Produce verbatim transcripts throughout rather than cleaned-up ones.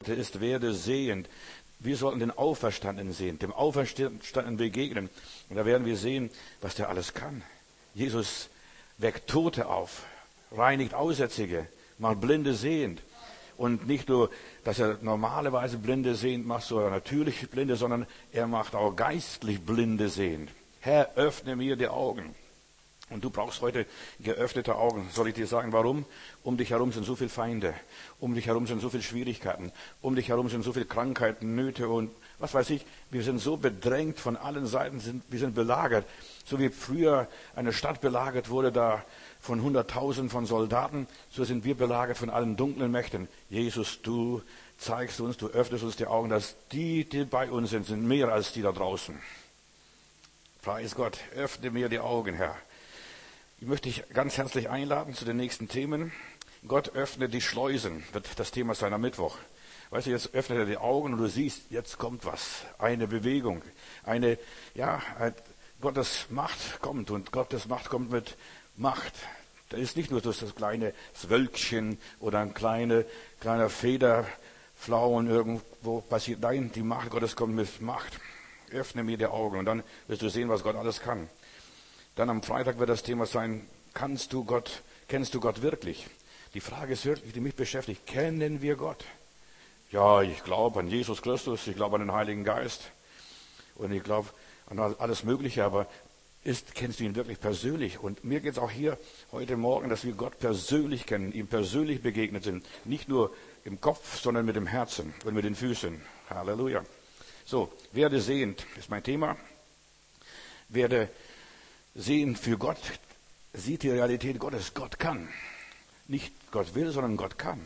Worte ist, werde sehend. Wir sollten den Auferstandenen sehen, dem Auferstandenen begegnen. Und da werden wir sehen, was der alles kann. Jesus weckt Tote auf, reinigt Aussätzige, macht Blinde sehend. Und nicht nur, dass er normalerweise Blinde sehend macht, so natürlich Blinde, sondern er macht auch geistlich Blinde sehend. Herr, öffne mir die Augen. Und du brauchst heute geöffnete Augen. Soll ich dir sagen, warum? Um dich herum sind so viele Feinde. Um dich herum sind so viele Schwierigkeiten. Um dich herum sind so viele Krankheiten, Nöte und was weiß ich. Wir sind so bedrängt von allen Seiten. Sind, wir sind belagert. So wie früher eine Stadt belagert wurde, da von hunderttausend von Soldaten, so sind wir belagert von allen dunklen Mächten. Jesus, du zeigst uns, du öffnest uns die Augen, dass die, die bei uns sind, sind mehr als die da draußen. Preis Gott, öffne mir die Augen, Herr. Ich möchte dich ganz herzlich einladen zu den nächsten Themen. Gott öffnet die Schleusen, wird das Thema sein am Mittwoch. Weißt du, jetzt öffnet er die Augen und du siehst, jetzt kommt was. Eine Bewegung, eine, ja, Gottes Macht kommt und Gottes Macht kommt mit Macht. Da ist nicht nur das kleine Wölkchen oder ein kleine, kleiner Federflauen irgendwo passiert. Nein, die Macht Gottes kommt mit Macht. Öffne mir die Augen und dann wirst du sehen, was Gott alles kann. Dann am Freitag wird das Thema sein, kannst du Gott, kennst du Gott wirklich? Die Frage ist wirklich, die mich beschäftigt, kennen wir Gott? Ja, ich glaube an Jesus Christus, ich glaube an den Heiligen Geist und ich glaube an alles Mögliche, aber ist, kennst du ihn wirklich persönlich? Und mir geht es auch hier heute Morgen, dass wir Gott persönlich kennen, ihm persönlich begegnet sind. Nicht nur im Kopf, sondern mit dem Herzen und mit den Füßen. Halleluja. So, werde sehend ist mein Thema. Werde sehend für Gott, sieht die Realität Gottes. Gott kann. Nicht Gott will, sondern Gott kann.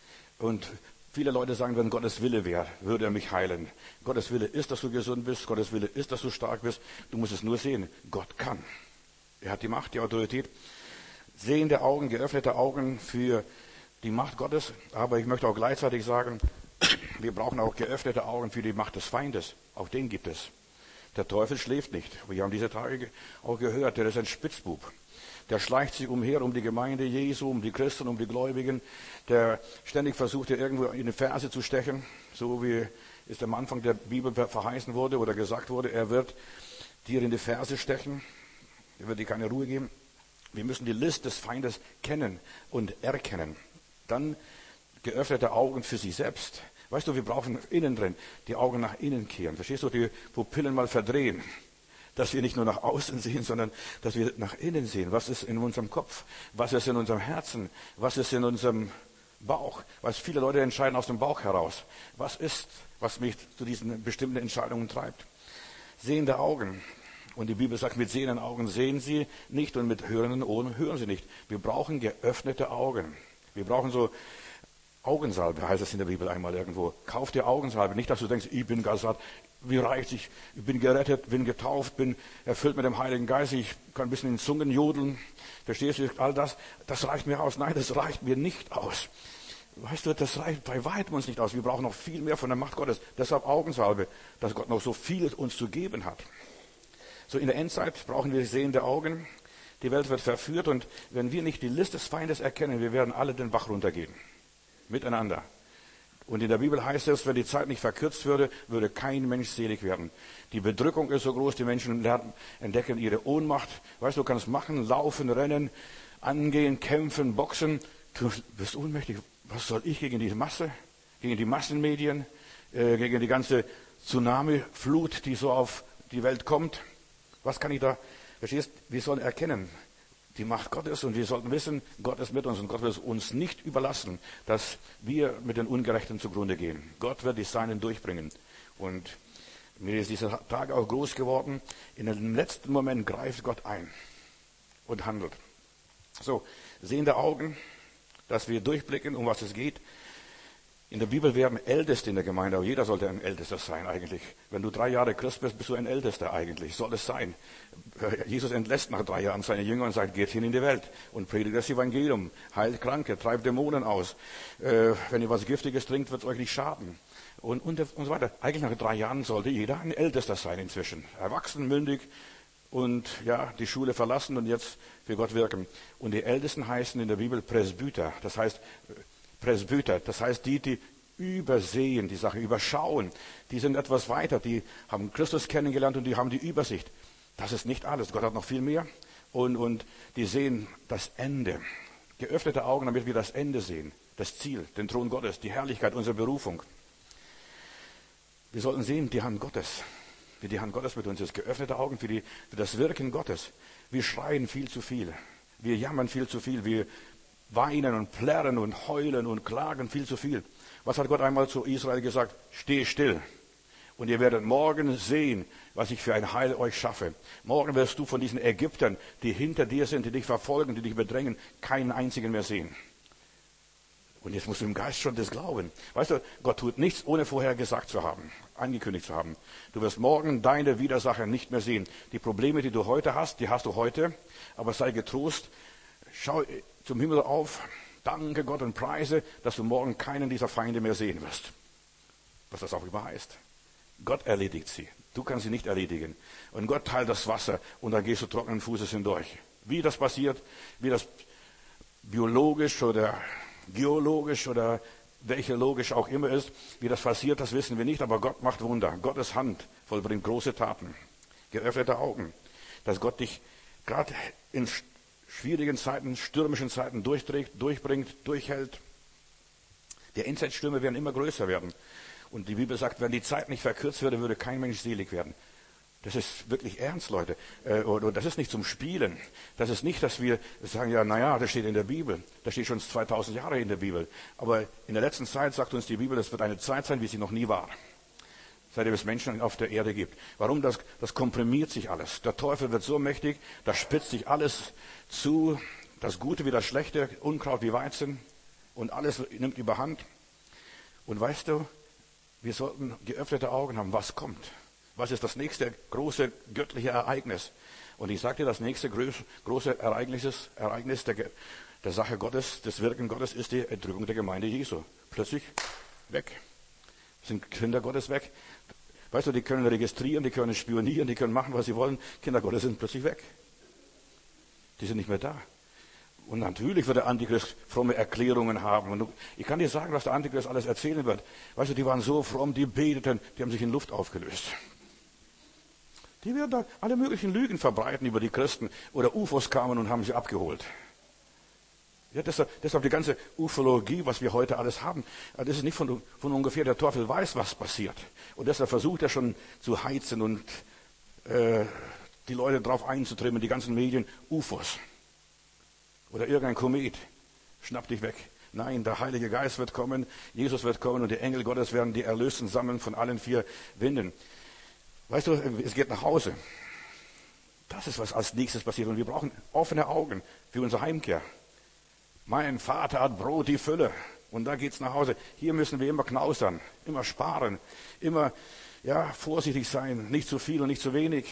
Und viele Leute sagen, wenn Gottes Wille wäre, würde er mich heilen. Gottes Wille ist, dass du gesund bist. Gottes Wille ist, dass du stark bist. Du musst es nur sehen. Gott kann. Er hat die Macht, die Autorität. Sehende Augen, geöffnete Augen für die Macht Gottes. Aber ich möchte auch gleichzeitig sagen, wir brauchen auch geöffnete Augen für die Macht des Feindes. Auch den gibt es. Der Teufel schläft nicht. Wir haben diese Tage auch gehört, der ist ein Spitzbub. Der schleicht sich umher um die Gemeinde Jesu, um die Christen, um die Gläubigen. Der ständig versucht, irgendwo in die Ferse zu stechen, so wie es am Anfang der Bibel verheißen wurde oder gesagt wurde. Er wird dir in die Ferse stechen. Er wird dir keine Ruhe geben. Wir müssen die List des Feindes kennen und erkennen. Dann geöffnete Augen für sich selbst. Weißt du, wir brauchen innen drin die Augen nach innen kehren. Verstehst du, die Pupillen mal verdrehen. Dass wir nicht nur nach außen sehen, sondern dass wir nach innen sehen. Was ist in unserem Kopf? Was ist in unserem Herzen? Was ist in unserem Bauch? Was viele Leute entscheiden aus dem Bauch heraus. Was ist, was mich zu diesen bestimmten Entscheidungen treibt? Sehende Augen. Und die Bibel sagt, mit sehenden Augen sehen sie nicht und mit hörenden Ohren hören sie nicht. Wir brauchen geöffnete Augen. Wir brauchen so Augensalbe, heißt es in der Bibel einmal irgendwo. Kauf dir Augensalbe. Nicht, dass du denkst, ich bin Gassat, wie reicht ich, ich bin gerettet, bin getauft, bin erfüllt mit dem Heiligen Geist, ich kann ein bisschen in Zungen jodeln. Verstehst du, all das, das reicht mir aus. Nein, das reicht mir nicht aus. Weißt du, das reicht bei weitem uns nicht aus. Wir brauchen noch viel mehr von der Macht Gottes. Deshalb Augensalbe, dass Gott noch so viel uns zu geben hat. So in der Endzeit brauchen wir sehende Augen. Die Welt wird verführt und wenn wir nicht die List des Feindes erkennen, wir werden alle den Bach runtergehen. Miteinander. Und in der Bibel heißt es, wenn die Zeit nicht verkürzt würde, würde kein Mensch selig werden. Die Bedrückung ist so groß, die Menschen lernen, entdecken ihre Ohnmacht. Weißt du, du kannst machen, laufen, rennen, angehen, kämpfen, boxen. Du bist ohnmächtig. Was soll ich gegen die Masse, gegen die Massenmedien, äh, gegen die ganze Tsunami-Flut, die so auf die Welt kommt? Was kann ich da, verstehst, wir sollen erkennen, die Macht Gottes und wir sollten wissen, Gott ist mit uns und Gott wird es uns nicht überlassen, dass wir mit den Ungerechten zugrunde gehen. Gott wird die Seinen durchbringen. Und mir ist dieser Tag auch groß geworden. In dem letzten Moment greift Gott ein und handelt. So, sehende Augen, dass wir durchblicken, um was es geht. In der Bibel werden Älteste in der Gemeinde, aber jeder sollte ein Ältester sein eigentlich. Wenn du drei Jahre Christ bist, bist du ein Ältester eigentlich. Soll es sein. Jesus entlässt nach drei Jahren seine Jünger und sagt, geht hin in die Welt und predigt das Evangelium, heilt Kranke, treibt Dämonen aus. Äh, wenn ihr was Giftiges trinkt, wird es euch nicht schaden. Und, und, und so weiter. Eigentlich nach drei Jahren sollte jeder ein Ältester sein inzwischen. Erwachsen, mündig und ja, die Schule verlassen und jetzt für Gott wirken. Und die Ältesten heißen in der Bibel Presbyter. Das heißt, Presbyter, das heißt die, die übersehen die Sache, überschauen. Die sind etwas weiter, die haben Christus kennengelernt und die haben die Übersicht. Das ist nicht alles. Gott hat noch viel mehr. Und, und die sehen das Ende. Geöffnete Augen, damit wir das Ende sehen. Das Ziel, den Thron Gottes, die Herrlichkeit, unsere Berufung. Wir sollten sehen, die Hand Gottes. Wie die Hand Gottes mit uns ist. Geöffnete Augen für, die, für das Wirken Gottes. Wir schreien viel zu viel. Wir jammern viel zu viel. Wir weinen und plärren und heulen und klagen viel zu viel. Was hat Gott einmal zu Israel gesagt? Steh still. Und ihr werdet morgen sehen, was ich für ein Heil euch schaffe. Morgen wirst du von diesen Ägyptern, die hinter dir sind, die dich verfolgen, die dich bedrängen, keinen einzigen mehr sehen. Und jetzt musst du im Geist schon das glauben. Weißt du, Gott tut nichts, ohne vorher gesagt zu haben, angekündigt zu haben. Du wirst morgen deine Widersacher nicht mehr sehen. Die Probleme, die du heute hast, die hast du heute. Aber sei getrost, schau zum Himmel auf, danke Gott und preise, dass du morgen keinen dieser Feinde mehr sehen wirst. Was das auch immer heißt. Gott erledigt sie. Du kannst sie nicht erledigen. Und Gott teilt das Wasser und dann gehst du trockenen Fußes hindurch. Wie das passiert, wie das biologisch oder geologisch oder welche logisch auch immer ist, wie das passiert, das wissen wir nicht, aber Gott macht Wunder. Gottes Hand vollbringt große Taten. Geöffnete Augen. Dass Gott dich gerade in schwierigen Zeiten, stürmischen Zeiten durchträgt, durchbringt, durchhält. Die Endzeitstürme werden immer größer werden. Und die Bibel sagt, wenn die Zeit nicht verkürzt würde, würde kein Mensch selig werden. Das ist wirklich ernst, Leute. Und das ist nicht zum Spielen. Das ist nicht, dass wir sagen, ja, naja, das steht in der Bibel. Das steht schon zweitausend Jahre in der Bibel. Aber in der letzten Zeit sagt uns die Bibel, es wird eine Zeit sein, wie sie noch nie war. Seitdem es Menschen auf der Erde gibt. Warum? Das, das komprimiert sich alles. Der Teufel wird so mächtig, da spitzt sich alles zu. Das Gute wie das Schlechte, Unkraut wie Weizen. Und alles nimmt überhand. Und weißt du, wir sollten geöffnete Augen haben, was kommt. Was ist das nächste große göttliche Ereignis? Und ich sage dir, das nächste große Ereignis, Ereignis der, der Sache Gottes, des Wirken Gottes, ist die Entrückung der Gemeinde Jesu. Plötzlich weg. Sind Kinder Gottes weg. Weißt du, die können registrieren, die können spionieren, die können machen, was sie wollen. Kinder Gottes sind plötzlich weg. Die sind nicht mehr da. Und natürlich wird der Antichrist fromme Erklärungen haben. Und ich kann dir sagen, was der Antichrist alles erzählen wird. Weißt du, die waren so fromm, die beteten, die haben sich in Luft aufgelöst. Die werden da alle möglichen Lügen verbreiten über die Christen. Oder U F Os kamen und haben sie abgeholt. Ja, deshalb, deshalb die ganze Ufologie, was wir heute alles haben, das ist nicht von, von ungefähr, der Teufel weiß, was passiert. Und deshalb versucht er schon zu heizen und äh, die Leute drauf einzutrimmen, die ganzen Medien, U F Os. Oder irgendein Komet, schnapp dich weg. Nein, der Heilige Geist wird kommen, Jesus wird kommen und die Engel Gottes werden die Erlösten sammeln von allen vier Winden. Weißt du, es geht nach Hause. Das ist, was als nächstes passiert. Und wir brauchen offene Augen für unsere Heimkehr. Mein Vater hat Brot die Fülle. Und da geht's nach Hause. Hier müssen wir immer knausern, immer sparen, immer ja, vorsichtig sein, nicht zu viel und nicht zu wenig.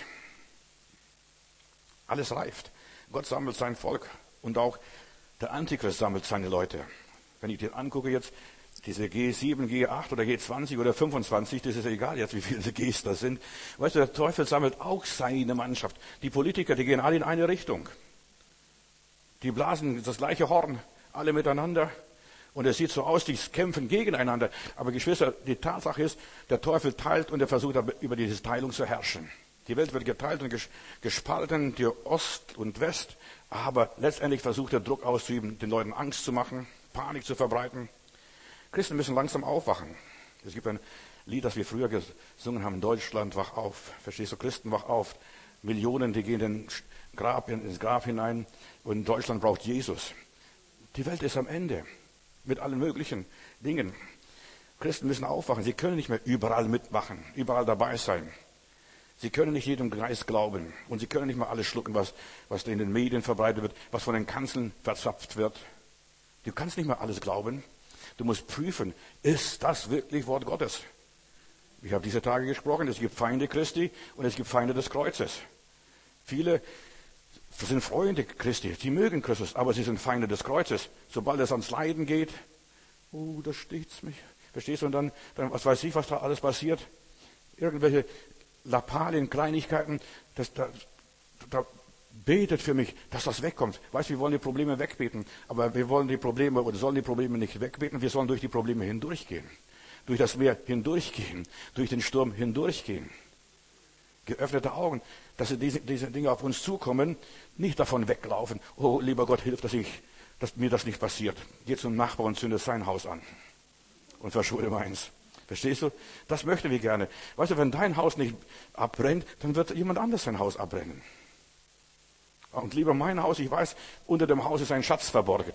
Alles reift. Gott sammelt sein Volk. Und auch der Antichrist sammelt seine Leute. Wenn ich dir angucke jetzt, diese G sieben, G acht oder G zwanzig oder fünfundzwanzig, das ist ja egal jetzt, wie viele Gs das sind. Weißt du, der Teufel sammelt auch seine Mannschaft. Die Politiker, die gehen alle in eine Richtung. Die blasen das gleiche Horn, alle miteinander. Und es sieht so aus, die kämpfen gegeneinander. Aber Geschwister, die Tatsache ist, der Teufel teilt und er versucht über diese Teilung zu herrschen. Die Welt wird geteilt und gespalten, die Ost und West. Aber letztendlich versucht er Druck auszuüben, den Leuten Angst zu machen, Panik zu verbreiten. Christen müssen langsam aufwachen. Es gibt ein Lied, das wir früher gesungen haben, Deutschland, wach auf. Verstehst du, Christen, wach auf. Millionen, die gehen in Grab, ins Grab hinein und Deutschland braucht Jesus. Die Welt ist am Ende mit allen möglichen Dingen. Christen müssen aufwachen. Sie können nicht mehr überall mitmachen, überall dabei sein. Sie können nicht jedem Geist glauben und sie können nicht mal alles schlucken, was, was in den Medien verbreitet wird, was von den Kanzeln verzapft wird. Du kannst nicht mal alles glauben. Du musst prüfen, ist das wirklich Wort Gottes? Ich habe diese Tage gesprochen, es gibt Feinde Christi und es gibt Feinde des Kreuzes. Viele sind Freunde Christi, sie mögen Christus, aber sie sind Feinde des Kreuzes. Sobald es ans Leiden geht, oh, da steht's mich. Verstehst du? Und dann, dann, was weiß ich, was da alles passiert? Irgendwelche Lappalien, Kleinigkeiten, das, da, da betet für mich, dass das wegkommt. Weißt du, wir wollen die Probleme wegbeten, aber wir wollen die Probleme oder sollen die Probleme nicht wegbeten, wir sollen durch die Probleme hindurchgehen. durch das Meer hindurchgehen, durch den Sturm hindurchgehen. Geöffnete Augen, dass diese, diese Dinge auf uns zukommen, nicht davon weglaufen. Oh, lieber Gott, hilf, dass, ich, dass mir das nicht passiert. Geh zum Nachbarn und zünde sein Haus an und verschulde meins. Verstehst du? Das möchten wir gerne. Weißt du, wenn dein Haus nicht abbrennt, dann wird jemand anderes sein Haus abbrennen. Und lieber mein Haus, ich weiß, unter dem Haus ist ein Schatz verborgen.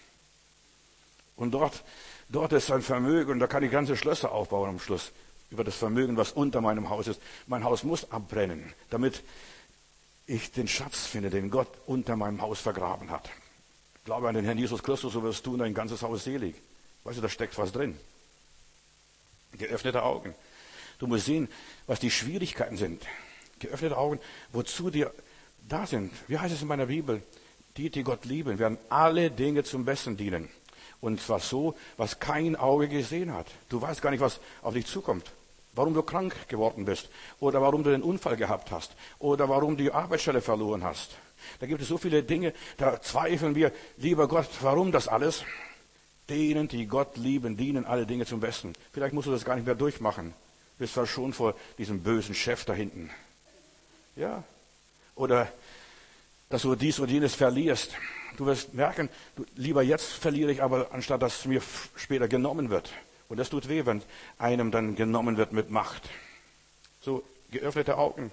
Und dort, dort ist ein Vermögen, und da kann ich ganze Schlösser aufbauen am Schluss. Über das Vermögen, was unter meinem Haus ist. Mein Haus muss abbrennen, damit ich den Schatz finde, den Gott unter meinem Haus vergraben hat. Glaube an den Herrn Jesus Christus, so wirst du dein ganzes Haus selig. Weißt du, da steckt was drin. Geöffnete Augen. Du musst sehen, was die Schwierigkeiten sind. Geöffnete Augen, wozu die da sind. Wie heißt es in meiner Bibel? Die, die Gott lieben, werden alle Dinge zum Besten dienen. Und zwar so, was kein Auge gesehen hat. Du weißt gar nicht, was auf dich zukommt. Warum du krank geworden bist. Oder warum du den Unfall gehabt hast. Oder warum du die Arbeitsstelle verloren hast. Da gibt es so viele Dinge, da zweifeln wir, lieber Gott, warum das alles? Denen, die Gott lieben, dienen alle Dinge zum Besten. Vielleicht musst du das gar nicht mehr durchmachen. Bist zwar schon vor diesem bösen Chef da hinten. Ja. Oder, dass du dies und jenes verlierst. Du wirst merken, du, lieber jetzt verliere ich, aber anstatt dass es mir f- später genommen wird. Und das tut weh, wenn einem dann genommen wird mit Macht. So, geöffnete Augen.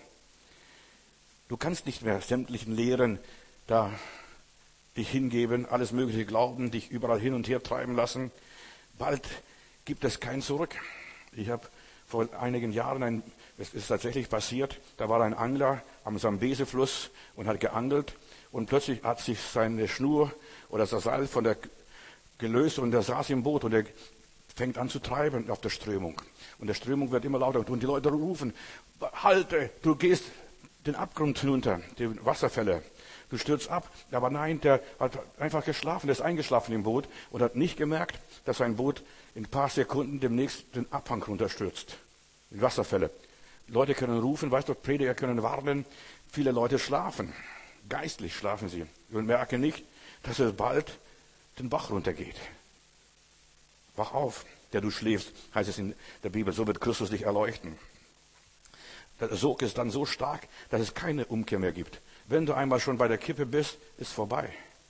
Du kannst nicht mehr sämtlichen Lehren da dich hingeben, alles Mögliche glauben, dich überall hin und her treiben lassen. Bald gibt es kein Zurück. Ich habe vor einigen Jahren, ein, es ist tatsächlich passiert, da war ein Angler am Sambesefluss und hat geangelt und plötzlich hat sich seine Schnur oder das Seil von der gelöst und er saß im Boot und er fängt an zu treiben auf der Strömung. Und der Strömung wird immer lauter und die Leute rufen, halte, du gehst den Abgrund hinunter, die Wasserfälle. Du stürzt ab. Aber nein, der hat einfach geschlafen, der ist eingeschlafen im Boot und hat nicht gemerkt, dass sein Boot in ein paar Sekunden demnächst den Abhang runterstürzt. In Wasserfälle. Leute können rufen, weißt du, Prediger können warnen. Viele Leute schlafen. Geistlich schlafen sie. Und merken nicht, dass es bald den Bach runtergeht. Wach auf, der du schläfst, heißt es in der Bibel. So wird Christus dich erleuchten. Der Sog ist dann so stark, dass es keine Umkehr mehr gibt. Wenn du einmal schon bei der Kippe bist, ist vorbei.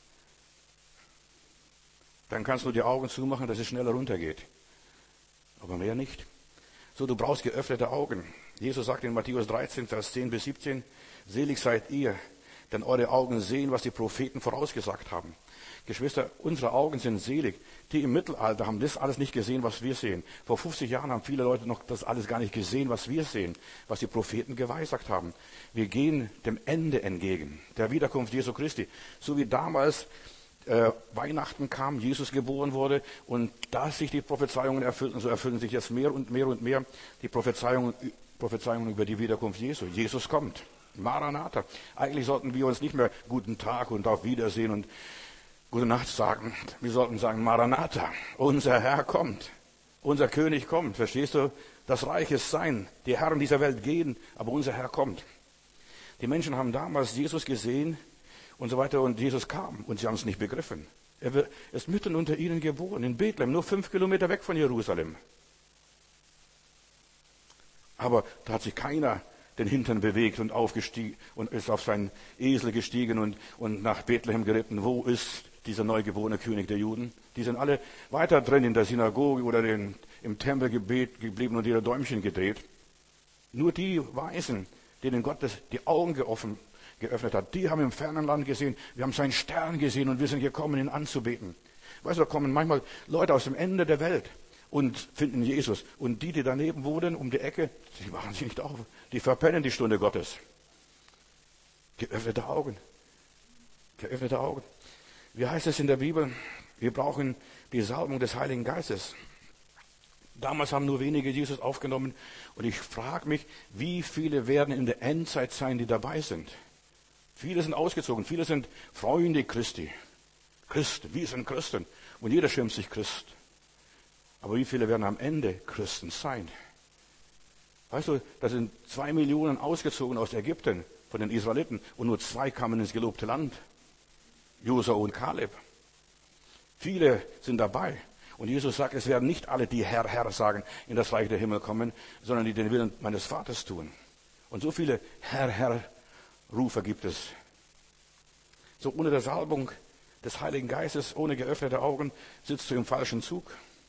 Dann kannst du die Augen zumachen, dass es schneller runtergeht. Aber mehr nicht. So, du brauchst geöffnete Augen. Jesus sagt in Matthäus dreizehn, Vers zehn bis siebzehn, selig seid ihr, denn eure Augen sehen, was die Propheten vorausgesagt haben. Geschwister, unsere Augen sind selig. Die im Mittelalter haben das alles nicht gesehen, was wir sehen. Vor fünfzig Jahren haben viele Leute noch das alles gar nicht gesehen, was wir sehen, was die Propheten geweissagt haben. Wir gehen dem Ende entgegen, der Wiederkunft Jesu Christi. So wie damals äh, Weihnachten kam, Jesus geboren wurde und da sich die Prophezeiungen erfüllten, so erfüllen sich jetzt mehr und mehr und mehr die Prophezeiungen, Prophezeiungen über die Wiederkunft Jesu. Jesus kommt. Maranatha. Eigentlich sollten wir uns nicht mehr guten Tag und auf Wiedersehen und gute Nacht sagen. Wir sollten sagen, Maranatha, unser Herr kommt. Unser König kommt. Verstehst du? Das Reich ist sein. Die Herren dieser Welt gehen, aber unser Herr kommt. Die Menschen haben damals Jesus gesehen und so weiter und Jesus kam und sie haben es nicht begriffen. Er ist mitten unter ihnen geboren, in Bethlehem, nur fünf Kilometer weg von Jerusalem. Aber da hat sich keiner den Hintern bewegt und aufgestiegen und ist auf seinen Esel gestiegen und, und nach Bethlehem geritten. Wo ist dieser neugeborene König der Juden? Die sind alle weiter drin in der Synagoge oder den, im Tempel gebet, geblieben und ihre Däumchen gedreht. Nur die Weisen, denen Gott das, die Augen geoffen, geöffnet hat, die haben im fernen Land gesehen, wir haben seinen Stern gesehen und wir sind gekommen, ihn anzubeten. Weißt du, da kommen manchmal Leute aus dem Ende der Welt und finden Jesus. Und die, die daneben wohnen, um die Ecke, die machen sich nicht auf. Die verpennen die Stunde Gottes. Geöffnete Augen. Geöffnete Augen. Wie heißt es in der Bibel? Wir brauchen die Salbung des Heiligen Geistes. Damals haben nur wenige Jesus aufgenommen. Und ich frage mich, wie viele werden in der Endzeit sein, die dabei sind? Viele sind ausgezogen. Viele sind Freunde Christi. Christen. Wir sind Christen. Und jeder schimpft sich Christ. Aber wie viele werden am Ende Christen sein? Weißt du, da sind zwei Millionen ausgezogen aus Ägypten von den Israeliten und nur zwei kamen ins gelobte Land. Josua und Kaleb. Viele sind dabei. Und Jesus sagt, es werden nicht alle, die Herr, Herr sagen, in das Reich der Himmel kommen, sondern die den Willen meines Vaters tun. Und so viele Herr, Herr Rufer gibt es. So ohne der Salbung des Heiligen Geistes, ohne geöffnete Augen, sitzt du im falschen Zug,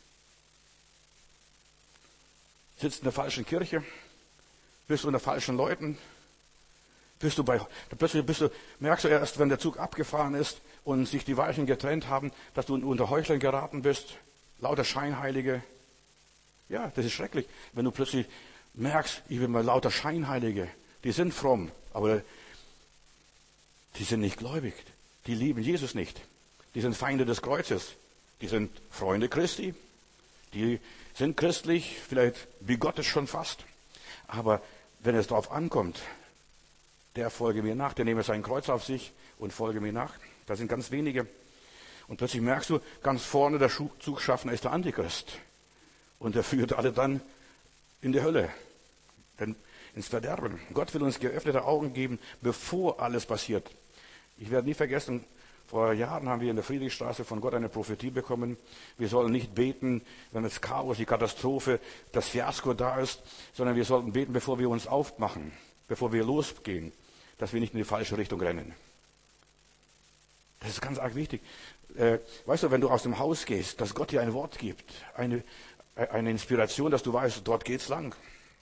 sitzt in der falschen Kirche, bist du unter falschen Leuten, bist du bei, plötzlich bist du, merkst du erst, wenn der Zug abgefahren ist und sich die Weichen getrennt haben, dass du unter Heuchlern geraten bist, lauter Scheinheilige. Ja, das ist schrecklich, wenn du plötzlich merkst, ich bin mal lauter Scheinheilige, die sind fromm, aber die sind nicht gläubig, die lieben Jesus nicht, die sind Feinde des Kreuzes, die sind Freunde Christi, die sind christlich, vielleicht bigottisch schon fast, aber wenn es darauf ankommt, der folge mir nach, der nehme sein Kreuz auf sich und folge mir nach. Da sind ganz wenige. Und plötzlich merkst du, ganz vorne der Zugschaffner ist der Antichrist. Und der führt alle dann in die Hölle, denn ins Verderben. Gott will uns geöffnete Augen geben, bevor alles passiert. Ich werde nie vergessen, vor Jahren haben wir in der Friedrichstraße von Gott eine Prophetie bekommen. Wir sollen nicht beten, wenn das Chaos, die Katastrophe, das Fiasko da ist, sondern wir sollten beten, bevor wir uns aufmachen, bevor wir losgehen, dass wir nicht in die falsche Richtung rennen. Das ist ganz arg wichtig. Äh, weißt du, wenn du aus dem Haus gehst, dass Gott dir ein Wort gibt, eine, eine Inspiration, dass du weißt, dort geht's lang.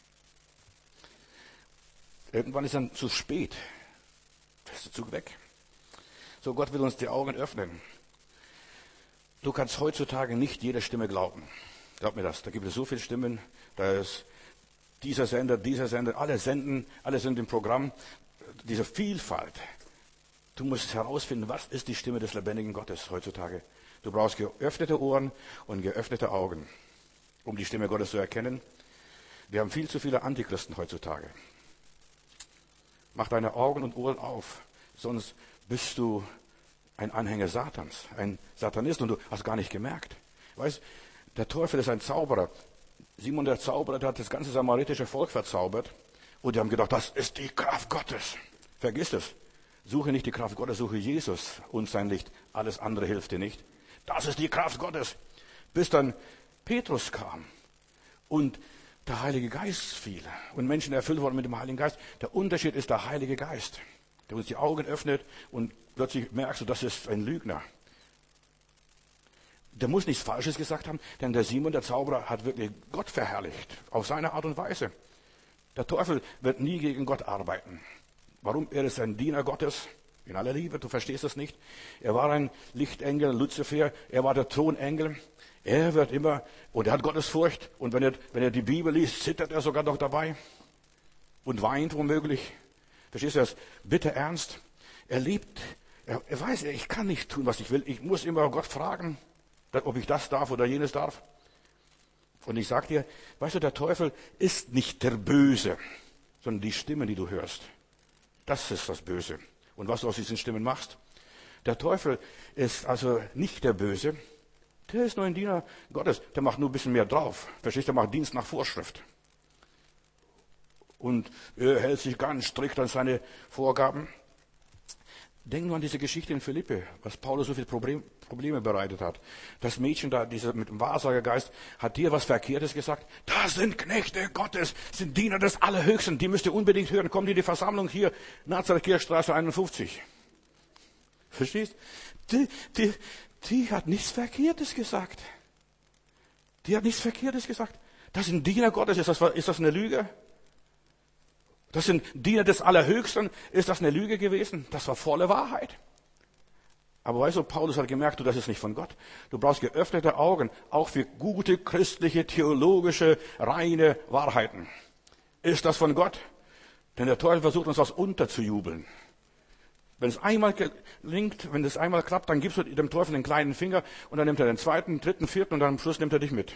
Irgendwann ist dann zu spät. Da ist der Zug weg. So, Gott will uns die Augen öffnen. Du kannst heutzutage nicht jede Stimme glauben. Glaub mir das. Da gibt es so viele Stimmen. Da ist dieser Sender, dieser Sender, alle senden, alle sind im Programm. Diese Vielfalt. Du musst herausfinden, was ist die Stimme des lebendigen Gottes heutzutage. Du brauchst geöffnete Ohren und geöffnete Augen, um die Stimme Gottes zu erkennen. Wir haben viel zu viele Antichristen heutzutage. Mach deine Augen und Ohren auf, sonst bist du ein Anhänger Satans, ein Satanist und du hast gar nicht gemerkt. Weißt, der Teufel ist ein Zauberer. Simon der Zauberer, der hat das ganze samaritische Volk verzaubert und die haben gedacht, das ist die Kraft Gottes. Vergiss es. Suche nicht die Kraft Gottes, suche Jesus und sein Licht. Alles andere hilft dir nicht. Das ist die Kraft Gottes. Bis dann Petrus kam und der Heilige Geist fiel und Menschen erfüllt wurden mit dem Heiligen Geist. Der Unterschied ist der Heilige Geist, der uns die Augen öffnet und plötzlich merkst du, das ist ein Lügner. Der muss nichts Falsches gesagt haben, denn der Simon, der Zauberer, hat wirklich Gott verherrlicht, auf seine Art und Weise. Der Teufel wird nie gegen Gott arbeiten. Warum? Er ist ein Diener Gottes, in aller Liebe, du verstehst das nicht. Er war ein Lichtengel, Luzifer, er war der Thronengel. Er wird immer, und er hat Gottesfurcht, und wenn er, wenn er die Bibel liest, zittert er sogar noch dabei und weint womöglich. Verstehst du das? Bitter ernst. Er liebt, er, er weiß, ich kann nicht tun, was ich will. Ich muss immer Gott fragen, ob ich das darf oder jenes darf. Und ich sag dir, weißt du, der Teufel ist nicht der Böse, sondern die Stimmen, die du hörst. Das ist das Böse. Und was du aus diesen Stimmen machst. Der Teufel ist also nicht der Böse. Der ist nur ein Diener Gottes. Der macht nur ein bisschen mehr drauf. Verstehst du? Der macht Dienst nach Vorschrift. Und er hält sich ganz strikt an seine Vorgaben. Denk nur an diese Geschichte in Philippe, was Paulus so viele Problem, Probleme bereitet hat. Das Mädchen da, diese mit dem Wahrsagergeist, hat dir was Verkehrtes gesagt. Das sind Knechte Gottes, sind Diener des Allerhöchsten. Die müsst ihr unbedingt hören. Kommt in die Versammlung hier, Nazareth-Kirchstraße einundfünfzig. Verstehst? Die, die, die hat nichts Verkehrtes gesagt. Die hat nichts Verkehrtes gesagt. Das sind Diener Gottes. Ist das, ist das eine Lüge? Das sind Diener des Allerhöchsten. Ist das eine Lüge gewesen? Das war volle Wahrheit. Aber weißt du, Paulus hat gemerkt, du, das ist nicht von Gott. Du brauchst geöffnete Augen, auch für gute, christliche, theologische, reine Wahrheiten. Ist das von Gott? Denn der Teufel versucht uns was unterzujubeln. Wenn es einmal gelingt, wenn es einmal klappt, dann gibst du dem Teufel den kleinen Finger und dann nimmt er den zweiten, dritten, vierten und dann am Schluss nimmt er dich mit.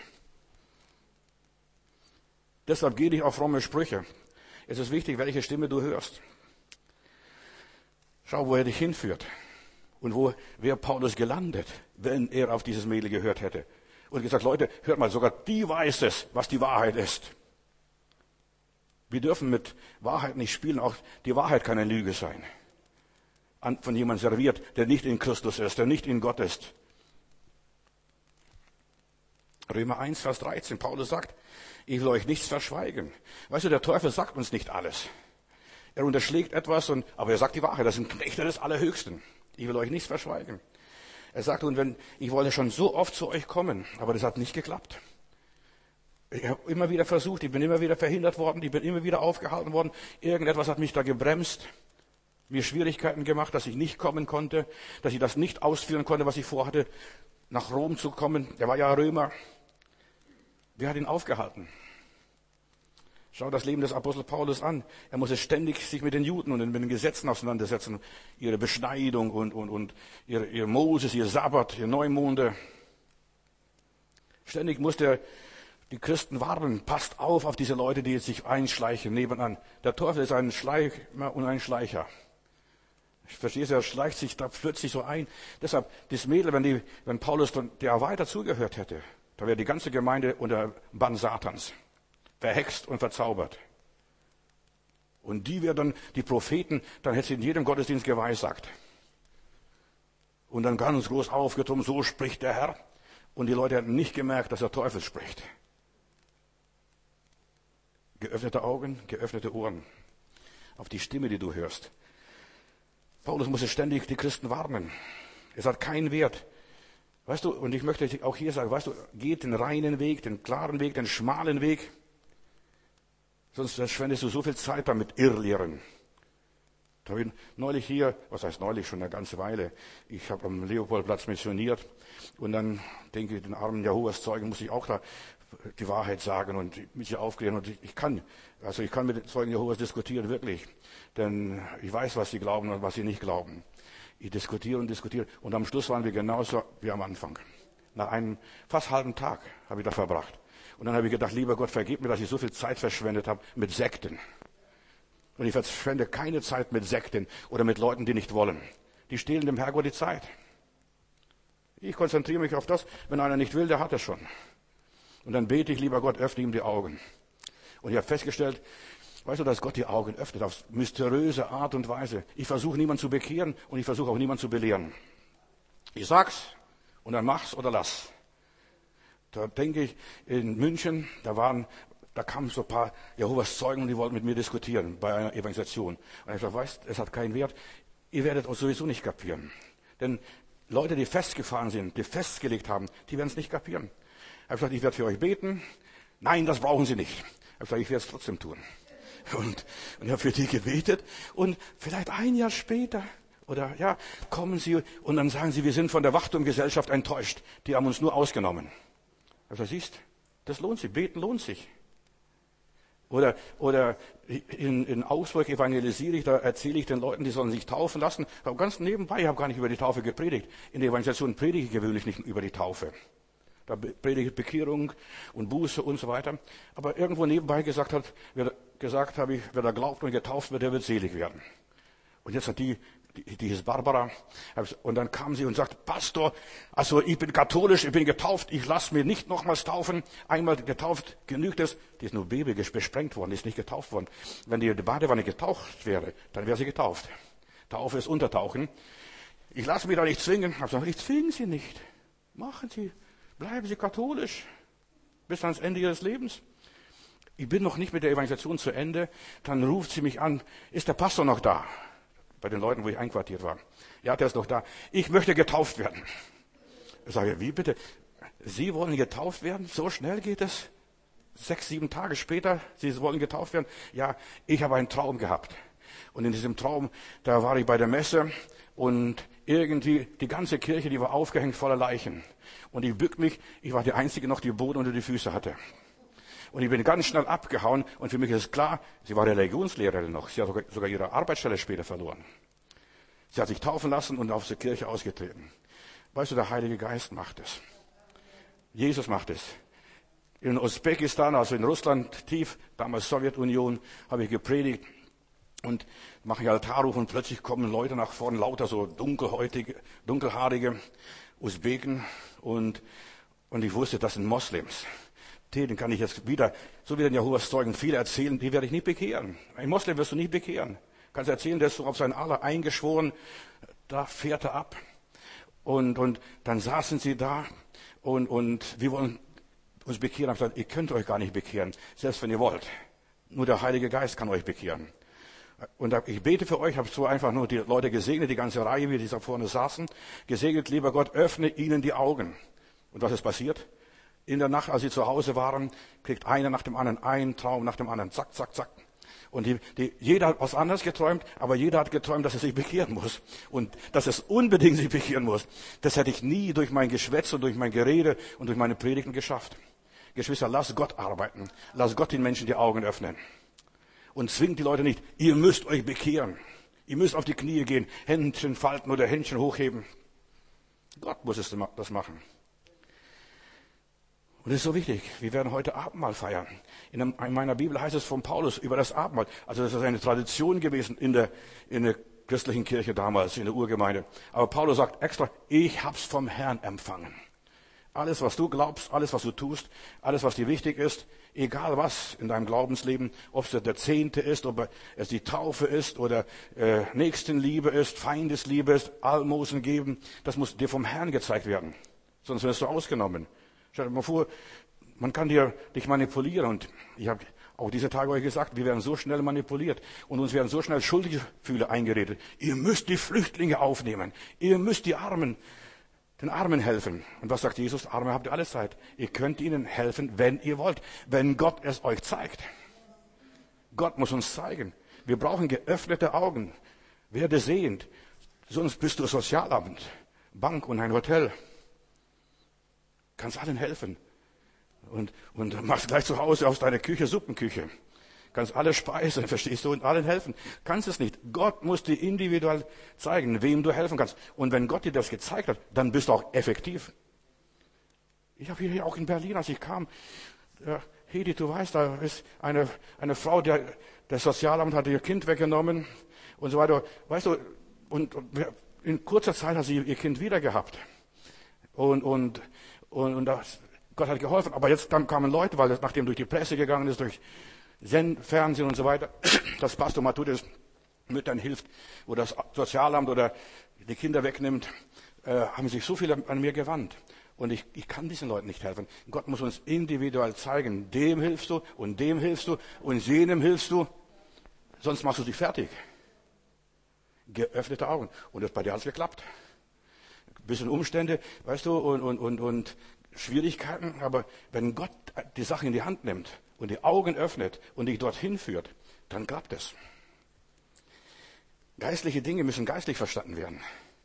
Deshalb geh dich auf fromme Sprüche. Es ist wichtig, welche Stimme du hörst. Schau, wo er dich hinführt. Und wo wäre Paulus gelandet, wenn er auf dieses Mädel gehört hätte. Und gesagt, Leute, hört mal, sogar die weiß es, was die Wahrheit ist. Wir dürfen mit Wahrheit nicht spielen, auch die Wahrheit kann eine Lüge sein. Von jemandem serviert, der nicht in Christus ist, der nicht in Gott ist. Römer eins, Vers dreizehn, Paulus sagt, ich will euch nichts verschweigen. Weißt du, der Teufel sagt uns nicht alles. Er unterschlägt etwas, und, aber er sagt die Wahrheit, das sind Knechte des Allerhöchsten. Ich will euch nichts verschweigen. Er sagt, und wenn, ich wollte schon so oft zu euch kommen, aber das hat nicht geklappt. Ich habe immer wieder versucht, ich bin immer wieder verhindert worden, ich bin immer wieder aufgehalten worden. Irgendetwas hat mich da gebremst, mir Schwierigkeiten gemacht, dass ich nicht kommen konnte, dass ich das nicht ausführen konnte, was ich vorhatte, nach Rom zu kommen. Er war ja Römer. Wer hat ihn aufgehalten? Schau das Leben des Apostel Paulus an. Er musste ständig sich mit den Juden und mit den Gesetzen auseinandersetzen. Ihre Beschneidung und, und, und ihr, ihr Moses, ihr Sabbat, ihr Neumonde. Ständig musste er die Christen warnen. Passt auf auf diese Leute, die jetzt sich einschleichen nebenan. Der Teufel ist ein Schleicher und ein Schleicher. Ich verstehe es, er schleicht sich da plötzlich so ein. Deshalb, das Mädel, wenn, die, wenn Paulus der weiter zugehört hätte, da wäre die ganze Gemeinde unter Bann Satans. Verhext und verzaubert. Und die wäre dann, die Propheten, dann hätte sie in jedem Gottesdienst geweissagt. Und dann ganz groß aufgetrunken, so spricht der Herr. Und die Leute hätten nicht gemerkt, dass der Teufel spricht. Geöffnete Augen, geöffnete Ohren. Auf die Stimme, die du hörst. Paulus musste ständig die Christen warnen. Es hat keinen Wert. Weißt du, und ich möchte auch hier sagen, weißt du, geht den reinen Weg, den klaren Weg, den schmalen Weg. Sonst verschwendest du so viel Zeit damit Irrlehren. Da habe ich neulich hier, was heißt neulich, schon eine ganze Weile, ich habe am Leopoldplatz missioniert und dann denke ich, den armen Jehovas Zeugen muss ich auch da die Wahrheit sagen und mich hier aufklären. Und ich, ich kann, also ich kann mit den Zeugen Jehovas diskutieren, wirklich. Denn ich weiß, was sie glauben und was sie nicht glauben. Ich diskutiere und diskutiere. Und am Schluss waren wir genauso wie am Anfang. Nach einem fast halben Tag habe ich da verbracht. Und dann habe ich gedacht, lieber Gott, vergib mir, dass ich so viel Zeit verschwendet habe mit Sekten. Und ich verschwende keine Zeit mit Sekten oder mit Leuten, die nicht wollen. Die stehlen dem Herrgott die Zeit. Ich konzentriere mich auf das, wenn einer nicht will, der hat es schon. Und dann bete ich, lieber Gott, öffne ihm die Augen. Und ich habe festgestellt, weißt du, dass Gott die Augen öffnet auf mysteriöse Art und Weise. Ich versuche niemanden zu bekehren und ich versuche auch niemanden zu belehren. Ich sag's und dann mach's oder lass. Da denke ich, in München, da waren, da kamen so ein paar Jehovas Zeugen und die wollten mit mir diskutieren bei einer Evangelisation. Und ich habe gesagt, weißt, es hat keinen Wert. Ihr werdet euch sowieso nicht kapieren. Denn Leute, die festgefahren sind, die festgelegt haben, die werden es nicht kapieren. Ich habe gesagt, ich werde für euch beten. Nein, das brauchen sie nicht. Ich habe gesagt, ich werde es trotzdem tun. Und, und ich habe für die gebetet. Und vielleicht ein Jahr später, oder ja, kommen sie und dann sagen sie, wir sind von der Wachturmgesellschaft enttäuscht. Die haben uns nur ausgenommen. Also siehst, das lohnt sich. Beten lohnt sich. Oder, oder in, in Augsburg evangelisiere ich, da erzähle ich den Leuten, die sollen sich taufen lassen. Aber ganz nebenbei, ich habe gar nicht über die Taufe gepredigt. In der Evangelisation predige ich gewöhnlich nicht über die Taufe. Da predige ich Bekehrung und Buße und so weiter. Aber irgendwo nebenbei gesagt hat, wer, gesagt habe ich, wer da glaubt und getauft wird, der wird selig werden. Und jetzt hat die, die, die hieß Barbara, und dann kam sie und sagte, Pastor, also ich bin katholisch, ich bin getauft, ich lasse mir nicht nochmals taufen. Einmal getauft, genügt es. Die ist nur babygisch besprengt worden, die ist nicht getauft worden. Wenn die Badewanne getaucht wäre, dann wäre sie getauft. Taufe ist Untertauchen. Ich lasse mich da nicht zwingen. Ich habe gesagt, ich zwinge Sie nicht. Machen Sie. Bleiben Sie katholisch bis ans Ende Ihres Lebens. Ich bin noch nicht mit der Evangelisation zu Ende. Dann ruft sie mich an, ist der Pastor noch da? Bei den Leuten, wo ich einquartiert war. Ja, der ist noch da. Ich möchte getauft werden. Ich sage, wie bitte? Sie wollen getauft werden? So schnell geht es? Sechs, sieben Tage später, Sie wollen getauft werden? Ja, ich habe einen Traum gehabt. Und in diesem Traum, da war ich bei der Messe und irgendwie die ganze Kirche, die war aufgehängt voller Leichen. Und ich bück mich, ich war die Einzige noch, die Boden unter die Füße hatte. Und ich bin ganz schnell abgehauen und für mich ist klar, sie war Religionslehrerin noch. Sie hat sogar ihre Arbeitsstelle später verloren. Sie hat sich taufen lassen und auf die Kirche ausgetreten. Weißt du, der Heilige Geist macht es. Jesus macht es. In Usbekistan, also in Russland tief, damals Sowjetunion, habe ich gepredigt und mache ich Altarruf und plötzlich kommen Leute nach vorne, lauter so dunkelhäutige, dunkelhaarige Usbeken und, und ich wusste, das sind Moslems. Den kann ich jetzt wieder, so wie den Jehovas Zeugen viele erzählen, die werde ich nicht bekehren. Ein Moslem wirst du nicht bekehren. Kannst erzählen, der ist so auf sein Allah eingeschworen, da fährt er ab. Und, und dann saßen sie da und, und wir wollen uns bekehren, habe ich gesagt, ihr könnt euch gar nicht bekehren, selbst wenn ihr wollt. Nur der Heilige Geist kann euch bekehren. Und ich bete für euch, habe so einfach nur die Leute gesegnet, die ganze Reihe, wie die da vorne saßen, gesegnet, lieber Gott, öffne ihnen die Augen. Und was ist passiert? In der Nacht, als sie zu Hause waren, kriegt einer nach dem anderen einen Traum nach dem anderen, zack, zack, zack. Und die, die, jeder hat was anderes geträumt, aber jeder hat geträumt, dass er sich bekehren muss. Und dass es unbedingt sich bekehren muss. Das hätte ich nie durch mein Geschwätz und durch mein Gerede und durch meine Predigten geschafft. Geschwister, lass Gott arbeiten. Lass Gott den Menschen die Augen öffnen. Und zwingt die Leute nicht, ihr müsst euch bekehren. Ihr müsst auf die Knie gehen, Händchen falten oder Händchen hochheben. Gott muss es das machen. Und das ist so wichtig. Wir werden heute Abendmahl feiern. In meiner Bibel heißt es von Paulus über das Abendmahl. Also das ist eine Tradition gewesen in der, in der christlichen Kirche damals, in der Urgemeinde. Aber Paulus sagt extra, ich hab's vom Herrn empfangen. Alles, was du glaubst, alles, was du tust, alles, was dir wichtig ist, egal was in deinem Glaubensleben, ob es der Zehnte ist, ob es die Taufe ist oder äh, Nächstenliebe ist, Feindesliebe ist, Almosen geben, das muss dir vom Herrn gezeigt werden. Sonst wirst du ausgenommen. Stell dir mal vor, man kann dir, dich manipulieren. Und ich habe auch diese Tage euch gesagt, wir werden so schnell manipuliert und uns werden so schnell Schuldgefühle eingeredet. Ihr müsst die Flüchtlinge aufnehmen. Ihr müsst die Armen, den Armen helfen. Und was sagt Jesus? Arme habt ihr alle Zeit. Ihr könnt ihnen helfen, wenn ihr wollt. Wenn Gott es euch zeigt. Gott muss uns zeigen. Wir brauchen geöffnete Augen. Werde sehend. Sonst bist du Sozialamt, Bank und ein Hotel. Kannst allen helfen. Und, und machst gleich zu Hause aus deiner Küche Suppenküche. Kannst alle speisen, verstehst du, und allen helfen. Kannst es nicht. Gott muss dir individuell zeigen, wem du helfen kannst. Und wenn Gott dir das gezeigt hat, dann bist du auch effektiv. Ich habe hier auch in Berlin, als ich kam, ja, Hedi, du weißt, da ist eine, eine Frau, der, der Sozialamt hat ihr Kind weggenommen und so weiter. Weißt du, und, und in kurzer Zeit hat sie ihr Kind wieder gehabt. Und, und, und, und das, Gott hat geholfen. Aber jetzt dann kamen Leute, weil das nachdem durch die Presse gegangen ist, durch Fernsehen und so weiter, dass Pastor Matthäus Müttern hilft, oder das Sozialamt oder die Kinder wegnimmt, äh, haben sich so viele an mir gewandt. Und ich, ich kann diesen Leuten nicht helfen. Gott muss uns individuell zeigen, dem hilfst du und dem hilfst du und jenem hilfst du, sonst machst du dich fertig. Geöffnete Augen. Und das bei dir hat es geklappt. Ein bisschen Umstände, weißt du, und, und, und, und Schwierigkeiten, aber wenn Gott die Sache in die Hand nimmt und die Augen öffnet und dich dorthin führt, dann klappt es. Geistliche Dinge müssen geistlich verstanden werden.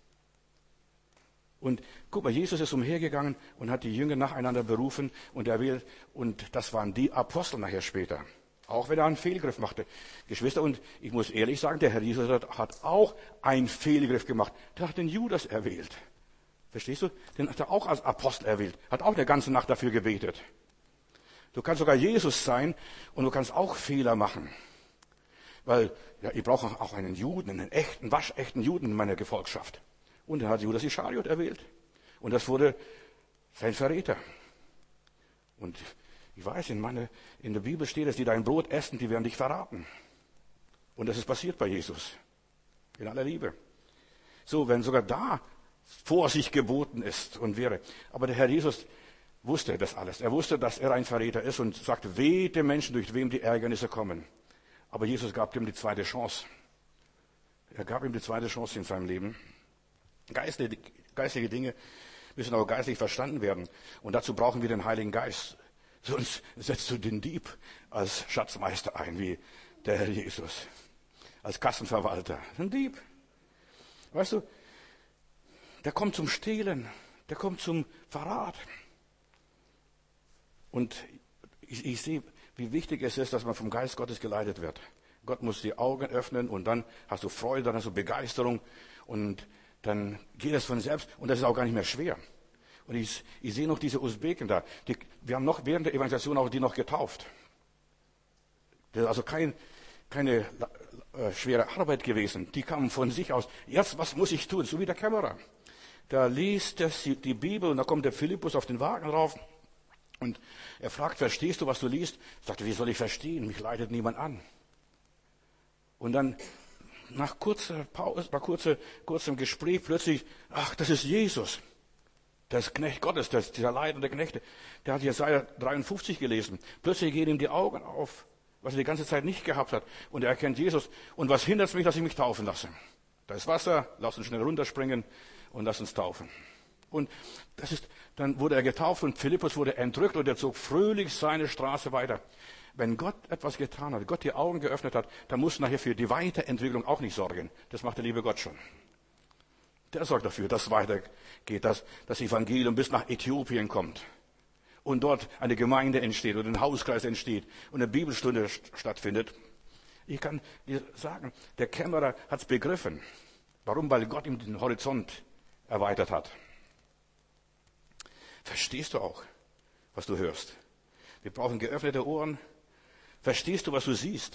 Und guck mal, Jesus ist umhergegangen und hat die Jünger nacheinander berufen und erwählt. Und das waren die Apostel nachher später. Auch wenn er einen Fehlgriff machte. Geschwister, und ich muss ehrlich sagen, der Herr Jesus hat auch einen Fehlgriff gemacht. Der hat den Judas erwählt. Verstehst du? Den hat er auch als Apostel erwählt. Hat auch eine ganze Nacht dafür gebetet. Du kannst sogar Jesus sein und du kannst auch Fehler machen. Weil, ja, ich brauche auch einen Juden, einen echten, waschechten Juden in meiner Gefolgschaft. Und dann hat Judas Ischariot erwählt. Und das wurde sein Verräter. Und ich weiß, in, meine, in der Bibel steht es, die dein Brot essen, die werden dich verraten. Und das ist passiert bei Jesus. In aller Liebe. So, wenn sogar da Vorsicht geboten ist und wäre. Aber der Herr Jesus wusste das alles. Er wusste, dass er ein Verräter ist und sagte, wehe dem Menschen, durch wem die Ärgernisse kommen. Aber Jesus gab ihm die zweite Chance. Er gab ihm die zweite Chance in seinem Leben. Geistliche, geistliche Dinge müssen auch geistlich verstanden werden. Und dazu brauchen wir den Heiligen Geist. Sonst setzt du den Dieb als Schatzmeister ein, wie der Herr Jesus. Als Kassenverwalter. Ein Dieb. Weißt du, der kommt zum Stehlen. Der kommt zum Verrat. Und ich, ich sehe, wie wichtig es ist, dass man vom Geist Gottes geleitet wird. Gott muss die Augen öffnen und dann hast du Freude, dann hast du Begeisterung und dann geht es von selbst und das ist auch gar nicht mehr schwer. Und ich, ich sehe noch diese Usbeken da. Die, wir haben noch während der Evangelisation auch die noch getauft. Das ist also kein, keine äh, schwere Arbeit gewesen. Die kamen von sich aus. Jetzt, was muss ich tun? So wie der Kämmerer. Da liest er die Bibel und da kommt der Philippus auf den Wagen rauf. Und er fragt, verstehst du, was du liest? Er sagt, wie soll ich verstehen? Mich leitet niemand an. Und dann nach kurzer Pause, nach kurzer, kurzem Gespräch plötzlich, ach, das ist Jesus. Das Knecht Gottes, das, dieser leidende Knecht, der hat Jesaja dreiundfünfzig gelesen. Plötzlich gehen ihm die Augen auf, was er die ganze Zeit nicht gehabt hat. Und er erkennt Jesus. Und was hindert es mich, dass ich mich taufen lasse? Da ist Wasser, lass uns schnell runterspringen und lass uns taufen. Und das ist, dann wurde er getauft und Philippus wurde entrückt und er zog fröhlich seine Straße weiter. Wenn Gott etwas getan hat, Gott die Augen geöffnet hat, dann muss nachher für die Weiterentwicklung auch nicht sorgen. Das macht der liebe Gott schon. Der sorgt dafür, dass es weitergeht, dass das Evangelium bis nach Äthiopien kommt. Und dort eine Gemeinde entsteht und ein Hauskreis entsteht und eine Bibelstunde stattfindet. Ich kann dir sagen, der Kämmerer hat es begriffen. Warum? Weil Gott ihm den Horizont erweitert hat. Verstehst du auch, was du hörst? Wir brauchen geöffnete Ohren. Verstehst du, was du siehst?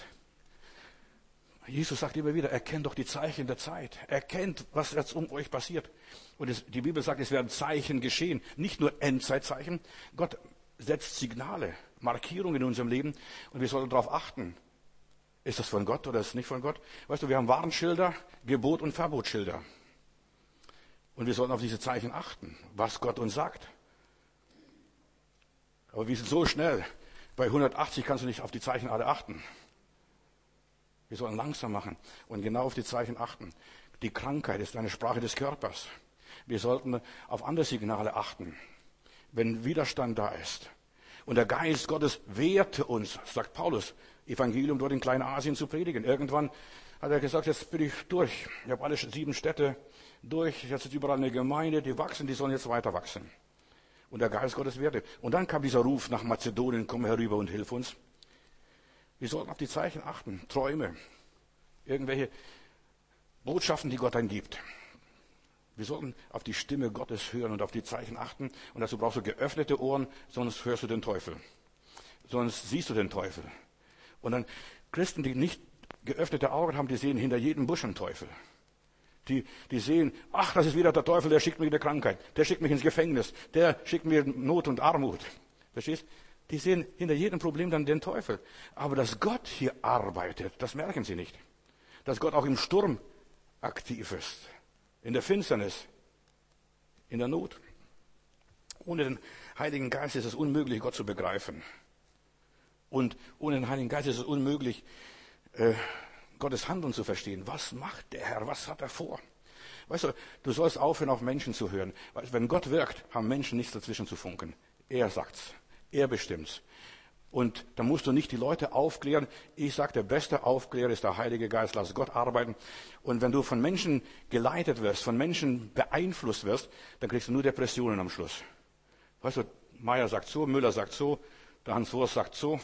Jesus sagt immer wieder, erkennt doch die Zeichen der Zeit. Erkennt, was jetzt um euch passiert. Und es, die Bibel sagt, es werden Zeichen geschehen. Nicht nur Endzeitzeichen. Gott setzt Signale, Markierungen in unserem Leben. Und wir sollten darauf achten. Ist das von Gott oder ist es nicht von Gott? Weißt du, wir haben Warnschilder, Gebot- und Verbotsschilder. Und wir sollten auf diese Zeichen achten, was Gott uns sagt. Aber wir sind so schnell. Bei hundertachtzig kannst du nicht auf die Zeichen alle achten. Wir sollen langsam machen und genau auf die Zeichen achten. Die Krankheit ist eine Sprache des Körpers. Wir sollten auf andere Signale achten, wenn Widerstand da ist. Und der Geist Gottes wehrte uns, sagt Paulus, Evangelium dort in Kleinasien zu predigen. Irgendwann hat er gesagt, jetzt bin ich durch. Ich habe alle sieben Städte durch. Jetzt ist überall eine Gemeinde, die wachsen, die sollen jetzt weiter wachsen. Und der Geist Gottes wehrte. Und dann kam dieser Ruf nach Mazedonien, komm herüber und hilf uns. Wir sollten auf die Zeichen achten, Träume, irgendwelche Botschaften, die Gott einem gibt. Wir sollten auf die Stimme Gottes hören und auf die Zeichen achten. Und dazu brauchst du geöffnete Ohren, sonst hörst du den Teufel. Sonst siehst du den Teufel. Und dann Christen, die nicht geöffnete Augen haben, die sehen hinter jedem Busch einen Teufel. Die, die sehen, ach, das ist wieder der Teufel, der schickt mich in die Krankheit. Der schickt mich ins Gefängnis. Der schickt mir Not und Armut. Verstehst? Die sehen hinter jedem Problem dann den Teufel. Aber dass Gott hier arbeitet, das merken sie nicht. Dass Gott auch im Sturm aktiv ist. In der Finsternis. In der Not. Ohne den Heiligen Geist ist es unmöglich, Gott zu begreifen. Und ohne den Heiligen Geist ist es unmöglich, äh, Gottes Handeln zu verstehen. Was macht der Herr? Was hat er vor? Weißt du, du sollst aufhören, auf Menschen zu hören. Weißt, wenn Gott wirkt, haben Menschen nichts dazwischen zu funken. Er sagt's. Er bestimmt's. Und da musst du nicht die Leute aufklären. Ich sage, der beste Aufklärer ist der Heilige Geist. Lass Gott arbeiten. Und wenn du von Menschen geleitet wirst, von Menschen beeinflusst wirst, dann kriegst du nur Depressionen am Schluss. Weißt du, Meier sagt so, Müller sagt so, der Hans Wurst sagt so.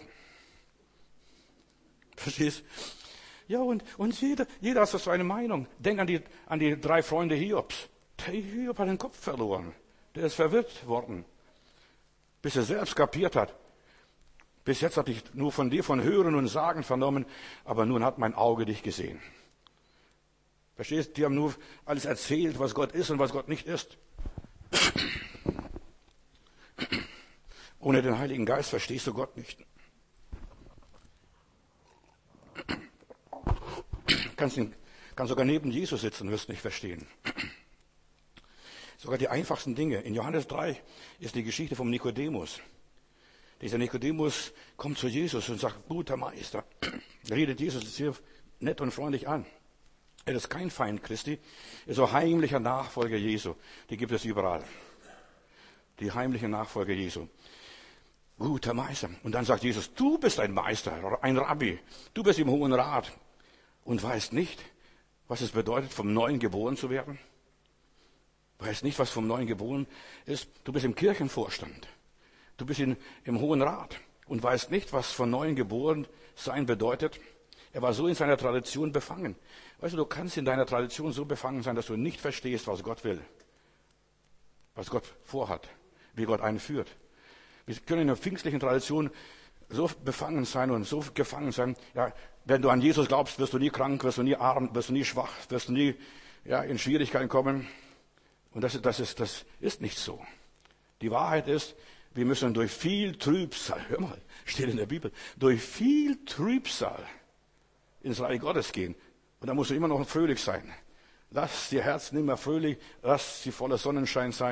Verstehst? Ja, und, und jeder, jeder hat so eine Meinung. Denk an die, an die drei Freunde Hiobs. Der Hiob hat den Kopf verloren. Der ist verwirrt worden. Bis er selbst kapiert hat. Bis jetzt hatte ich nur von dir von Hören und Sagen vernommen, aber nun hat mein Auge dich gesehen. Verstehst? Die haben nur alles erzählt, was Gott ist und was Gott nicht ist. Ohne den Heiligen Geist verstehst du Gott nicht. Kannst, ihn, kannst sogar neben Jesus sitzen, wirst nicht verstehen. Sogar die einfachsten Dinge. In Johannes drei ist die Geschichte vom Nikodemus. Dieser Nikodemus kommt zu Jesus und sagt, guter Meister. Redet Jesus sehr nett und freundlich an. Er ist kein Feind Christi, er ist so heimlicher Nachfolger Jesu. Die gibt es überall. Die heimliche Nachfolger Jesu. Guter Meister. Und dann sagt Jesus, du bist ein Meister, ein Rabbi. Du bist im Hohen Rat und weißt nicht, was es bedeutet, vom Neuen geboren zu werden. Weißt nicht, was vom Neuen geboren ist. Du bist im Kirchenvorstand. Du bist in, im Hohen Rat und weißt nicht, was von Neuem geboren sein bedeutet. Er war so in seiner Tradition befangen. Weißt du, du kannst in deiner Tradition so befangen sein, dass du nicht verstehst, was Gott will. Was Gott vorhat. Wie Gott einen führt. Wir können in der pfingstlichen Tradition so befangen sein und so gefangen sein. Ja, wenn du an Jesus glaubst, wirst du nie krank, wirst du nie arm, wirst du nie schwach, wirst du nie, ja, in Schwierigkeiten kommen. Und das ist, das ist, das ist nicht so. Die Wahrheit ist, wir müssen durch viel Trübsal, hör mal, steht in der Bibel, durch viel Trübsal ins Reich Gottes gehen. Und da musst du immer noch fröhlich sein. Lass die Herzen immer fröhlich, lass sie voller Sonnenschein sein.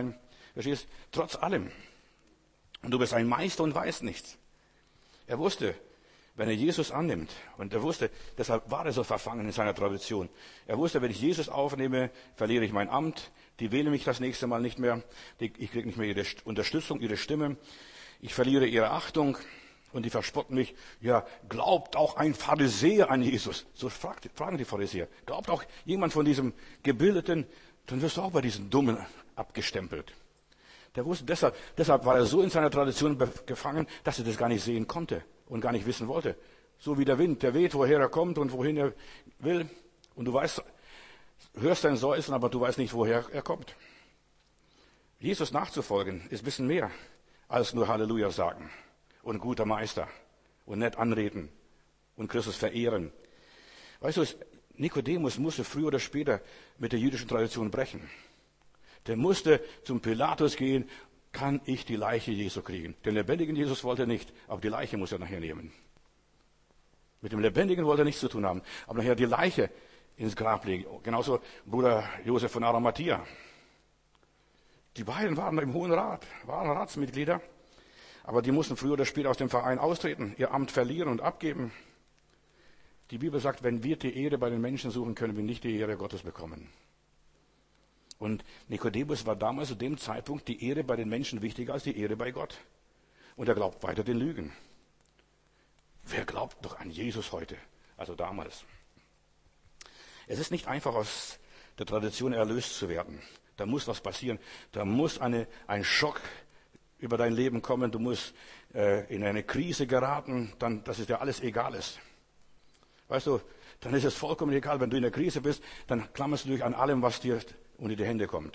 Verstehst? Trotz allem. Und du bist ein Meister und weißt nichts. Er wusste, wenn er Jesus annimmt, und er wusste, deshalb war er so verfangen in seiner Tradition. Er wusste, wenn ich Jesus aufnehme, verliere ich mein Amt, die wählen mich das nächste Mal nicht mehr, ich kriege nicht mehr ihre Unterstützung, ihre Stimme, ich verliere ihre Achtung und die verspotten mich. Ja, glaubt auch ein Pharisäer an Jesus? So fragt, fragen die Pharisäer. Glaubt auch jemand von diesem Gebildeten? Dann wirst du auch bei diesen Dummen abgestempelt. Der wusste, deshalb, deshalb war er so in seiner Tradition gefangen, dass er das gar nicht sehen konnte und gar nicht wissen wollte. So wie der Wind, der weht, woher er kommt und wohin er will. Und du weißt, hörst sein Säuseln, aber du weißt nicht, woher er kommt. Jesus nachzufolgen ist ein bisschen mehr als nur Halleluja sagen und guter Meister und nett anreden und Christus verehren. Weißt du, Nikodemus musste früher oder später mit der jüdischen Tradition brechen. Der musste zum Pilatus gehen, kann ich die Leiche Jesu kriegen? Den lebendigen Jesus wollte er nicht, aber die Leiche muss er nachher nehmen. Mit dem Lebendigen wollte er nichts zu tun haben, aber nachher die Leiche ins Grab legen. Genauso Bruder Josef von Arimathea. Die beiden waren im Hohen Rat, waren Ratsmitglieder, aber die mussten früher oder später aus dem Verein austreten, ihr Amt verlieren und abgeben. Die Bibel sagt, wenn wir die Ehre bei den Menschen suchen, können wir nicht die Ehre Gottes bekommen. Und Nikodemus war damals zu dem Zeitpunkt die Ehre bei den Menschen wichtiger als die Ehre bei Gott. Und er glaubt weiter den Lügen. Wer glaubt doch an Jesus heute? Also damals. Es ist nicht einfach, aus der Tradition erlöst zu werden. Da muss was passieren. Da muss eine, ein Schock über dein Leben kommen. Du musst äh, in eine Krise geraten, dann, dass es dir alles egal ist. Weißt du, dann ist es vollkommen egal, wenn du in der Krise bist, dann klammerst du dich an allem, was dir unter die Hände kommt.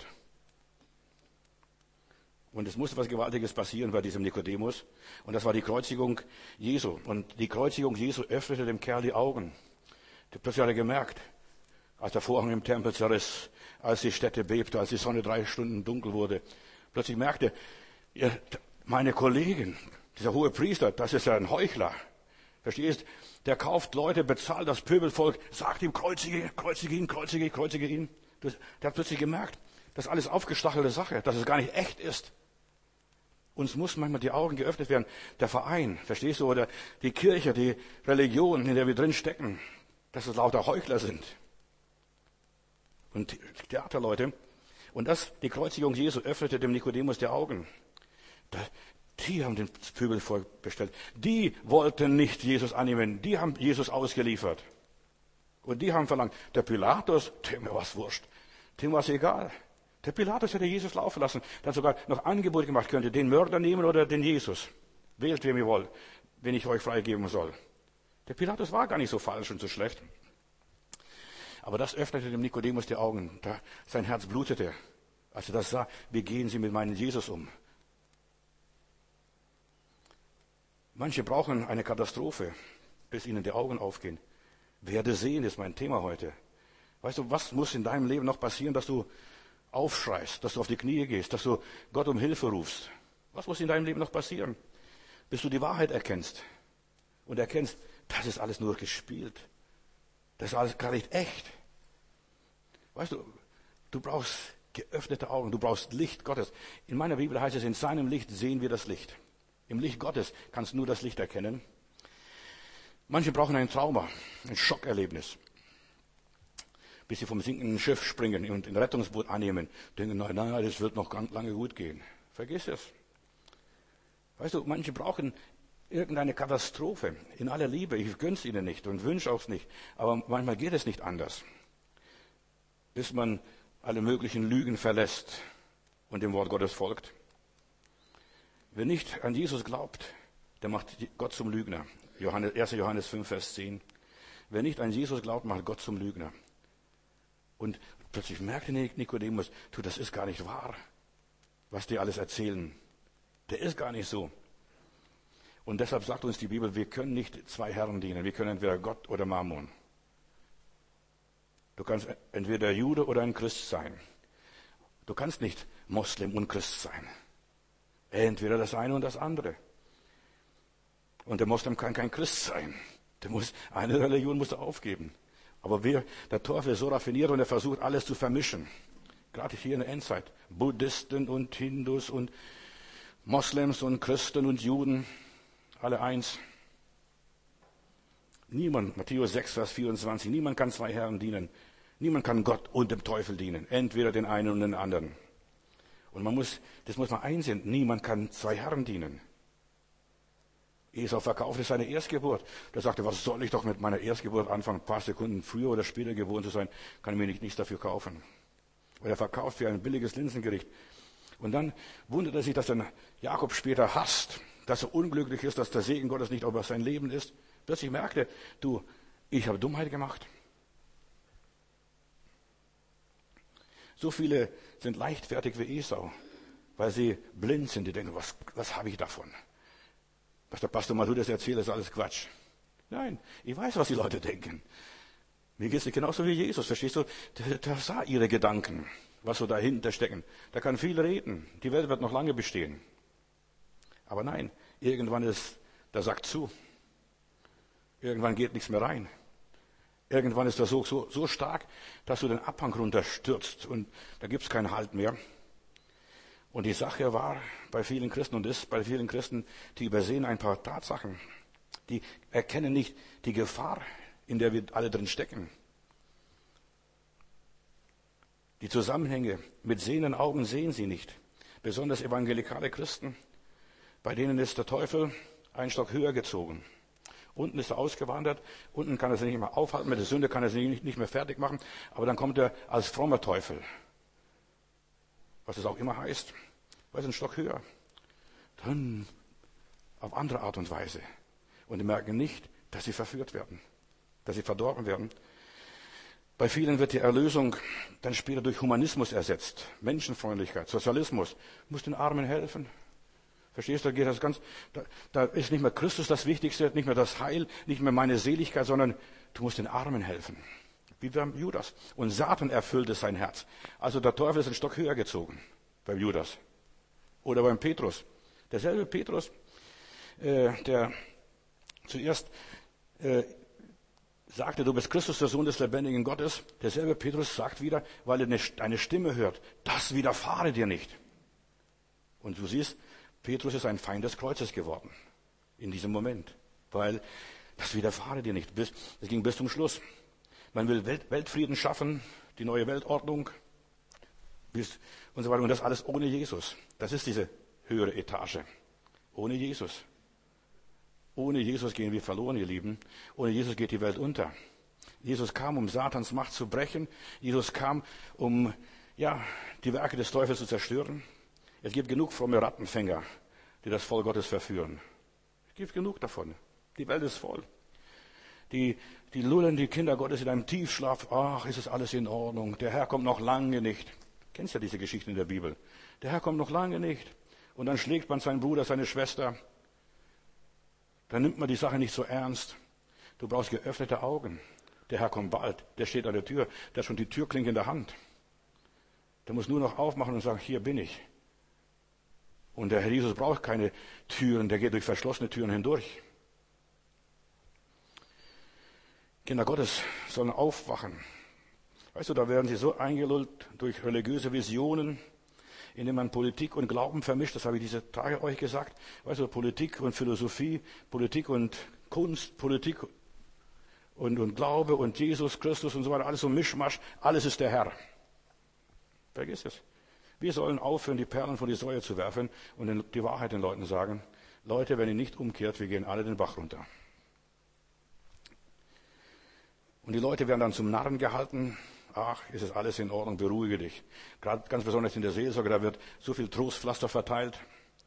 Und es musste was Gewaltiges passieren bei diesem Nikodemus. Und das war die Kreuzigung Jesu. Und die Kreuzigung Jesu öffnete dem Kerl die Augen. Plötzlich hat er gemerkt, als der Vorhang im Tempel zerriss, als die Stätte bebte, als die Sonne drei Stunden dunkel wurde. Plötzlich merkte er, meine Kollegen, dieser hohe Priester, das ist ja ein Heuchler. Verstehst? Der kauft Leute, bezahlt das Pöbelvolk, sagt ihm, kreuzige, kreuzige ihn, kreuzige, kreuzige ihn. Der hat plötzlich gemerkt, das ist alles aufgestachelte Sache, dass es gar nicht echt ist. Uns muss manchmal die Augen geöffnet werden. Der Verein, verstehst du, oder die Kirche, die Religion, in der wir drin stecken, dass es lauter Heuchler sind. Und Theaterleute. Und das, die Kreuzigung Jesu öffnete dem Nikodemus die Augen. Die haben den Pöbelvolk bestellt. Die wollten nicht Jesus annehmen. Die haben Jesus ausgeliefert. Und die haben verlangt, der Pilatus, dem war was wurscht. Dem war es egal. Der Pilatus hätte Jesus laufen lassen. Der hat sogar noch Angebot gemacht, könnt ihr den Mörder nehmen oder den Jesus. Wählt, wem ihr wollt, wen ich euch freigeben soll. Der Pilatus war gar nicht so falsch und so schlecht. Aber das öffnete dem Nikodemus die Augen. Da, sein Herz blutete, als er das sah. Wie gehen sie mit meinem Jesus um? Manche brauchen eine Katastrophe, bis ihnen die Augen aufgehen. Werde sehen ist mein Thema heute. Weißt du, was muss in deinem Leben noch passieren, dass du aufschreist, dass du auf die Knie gehst, dass du Gott um Hilfe rufst? Was muss in deinem Leben noch passieren, bis du die Wahrheit erkennst und erkennst, das ist alles nur gespielt. Das ist alles gar nicht echt. Weißt du, du brauchst geöffnete Augen, du brauchst Licht Gottes. In meiner Bibel heißt es, in seinem Licht sehen wir das Licht. Im Licht Gottes kannst du nur das Licht erkennen. Manche brauchen ein Trauma, ein Schockerlebnis, bis sie vom sinkenden Schiff springen und ein Rettungsboot annehmen. Denken, nein, nein, das wird noch ganz lange gut gehen. Vergiss es. Weißt du, manche brauchen irgendeine Katastrophe in aller Liebe. Ich gönn's ihnen nicht und wünsche auch nicht. Aber manchmal geht es nicht anders. Bis man alle möglichen Lügen verlässt und dem Wort Gottes folgt. Wer nicht an Jesus glaubt, der macht Gott zum Lügner. Johannes, erster Johannes fünf, Vers zehn. Wer nicht an Jesus glaubt, macht Gott zum Lügner. Und plötzlich merkte Nikodemus, du, das ist gar nicht wahr, was die alles erzählen. Der ist gar nicht so. Und deshalb sagt uns die Bibel, wir können nicht zwei Herren dienen. Wir können entweder Gott oder Mammon. Du kannst entweder Jude oder ein Christ sein. Du kannst nicht Moslem und Christ sein. Entweder das eine und das andere. Und der Moslem kann kein Christ sein. Der muss, eine Religion muss er aufgeben. Aber wir, der Teufel ist so raffiniert und er versucht alles zu vermischen. Gerade hier in der Endzeit. Buddhisten und Hindus und Moslems und Christen und Juden. Alle eins. Niemand, Matthäus sechs, Vers vierundzwanzig, niemand kann zwei Herren dienen. Niemand kann Gott und dem Teufel dienen. Entweder den einen und den anderen. Und man muss, das muss man einsehen. Niemand kann zwei Herren dienen. Esau verkaufte seine Erstgeburt. Da sagte, was soll ich doch mit meiner Erstgeburt anfangen? Ein paar Sekunden früher oder später geboren zu sein, kann ich mir nicht, nichts dafür kaufen. Und er verkauft für ein billiges Linsengericht. Und dann wundert er sich, dass dann Jakob später hasst, dass er unglücklich ist, dass der Segen Gottes nicht über sein Leben ist. Plötzlich merkte er, du, ich habe Dummheit gemacht. So viele sind leichtfertig wie Esau, weil sie blind sind. Die denken, was, was habe ich davon? Was der Pastor Matthäus erzählt, ist alles Quatsch. Nein, ich weiß, was die Leute denken. Mir geht es nicht genauso wie Jesus, verstehst du? Der, der sah ihre Gedanken, was so dahinter stecken. Da kann viel reden. Die Welt wird noch lange bestehen. Aber nein, irgendwann ist der Sack zu. Irgendwann geht nichts mehr rein. Irgendwann ist der Sog so, so stark, dass du den Abhang runterstürzt und da gibt's keinen Halt mehr. Und die Sache war bei vielen Christen und ist bei vielen Christen, die übersehen ein paar Tatsachen. Die erkennen nicht die Gefahr, in der wir alle drin stecken. Die Zusammenhänge mit sehenden Augen sehen sie nicht. Besonders evangelikale Christen, bei denen ist der Teufel einen Stock höher gezogen. Unten ist er ausgewandert, unten kann er sich nicht mehr aufhalten, mit der Sünde kann er sich nicht, nicht mehr fertig machen, aber dann kommt er als frommer Teufel. Was es auch immer heißt, weil es ein Stock höher. Dann auf andere Art und Weise. Und die merken nicht, dass sie verführt werden, dass sie verdorben werden. Bei vielen wird die Erlösung dann später durch Humanismus ersetzt. Menschenfreundlichkeit, Sozialismus. Muss den Armen helfen. Verstehst du, da geht das ganz, da, da ist nicht mehr Christus das Wichtigste, nicht mehr das Heil, nicht mehr meine Seligkeit, sondern du musst den Armen helfen. Wie beim Judas. Und Satan erfüllte sein Herz. Also der Teufel ist einen Stock höher gezogen. Beim Judas. Oder beim Petrus. Derselbe Petrus, äh, der zuerst äh, sagte, du bist Christus, der Sohn des lebendigen Gottes. Derselbe Petrus sagt wieder, weil er eine Stimme hört, das widerfahre dir nicht. Und du siehst, Petrus ist ein Feind des Kreuzes geworden. In diesem Moment. Weil das widerfahre dir nicht. Es ging bis zum Schluss. Man will Welt, Weltfrieden schaffen, die neue Weltordnung bis, und so weiter. Und das alles ohne Jesus. Das ist diese höhere Etage. Ohne Jesus. Ohne Jesus gehen wir verloren, ihr Lieben. Ohne Jesus geht die Welt unter. Jesus kam, um Satans Macht zu brechen. Jesus kam, um ja die Werke des Teufels zu zerstören. Es gibt genug fromme Rattenfänger, die das Volk Gottes verführen. Es gibt genug davon. Die Welt ist voll. Die, die lullen die Kinder Gottes in einem Tiefschlaf. Ach, ist es alles in Ordnung. Der Herr kommt noch lange nicht. Kennst ja diese Geschichten in der Bibel. Der Herr kommt noch lange nicht. Und dann schlägt man seinen Bruder, seine Schwester. Dann nimmt man die Sache nicht so ernst. Du brauchst geöffnete Augen. Der Herr kommt bald. Der steht an der Tür. Der hat schon die Türklinke in der Hand. Der muss nur noch aufmachen und sagen, hier bin ich. Und der Herr Jesus braucht keine Türen, der geht durch verschlossene Türen hindurch. Kinder Gottes sollen aufwachen. Weißt du, da werden sie so eingelullt durch religiöse Visionen, indem man Politik und Glauben vermischt. Das habe ich diese Tage euch gesagt. Weißt du, Politik und Philosophie, Politik und Kunst, Politik und, und Glaube und Jesus Christus und so weiter. Alles so Mischmasch. Alles ist der Herr. Vergiss es. Wir sollen aufhören, die Perlen vor die Säue zu werfen und die Wahrheit den Leuten sagen. Leute, wenn ihr nicht umkehrt, wir gehen alle den Bach runter. Und die Leute werden dann zum Narren gehalten. Ach, ist es alles in Ordnung, beruhige dich. Gerade ganz besonders in der Seelsorge, da wird so viel Trostpflaster verteilt.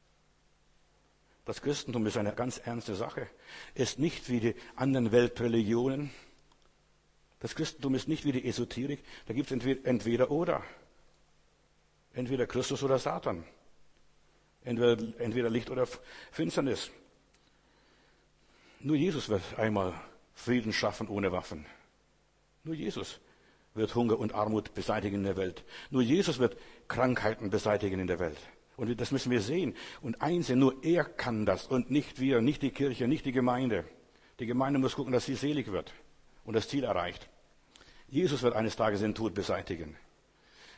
Das Christentum ist eine ganz ernste Sache. Ist nicht wie die anderen Weltreligionen. Das Christentum ist nicht wie die Esoterik. Da gibt es entweder, entweder oder. Entweder Christus oder Satan. Entweder, entweder Licht oder Finsternis. Nur Jesus wird einmal Frieden schaffen ohne Waffen. Nur Jesus wird Hunger und Armut beseitigen in der Welt. Nur Jesus wird Krankheiten beseitigen in der Welt. Und das müssen wir sehen und einsehen. Nur er kann das und nicht wir, nicht die Kirche, nicht die Gemeinde. Die Gemeinde muss gucken, dass sie selig wird und das Ziel erreicht. Jesus wird eines Tages den Tod beseitigen.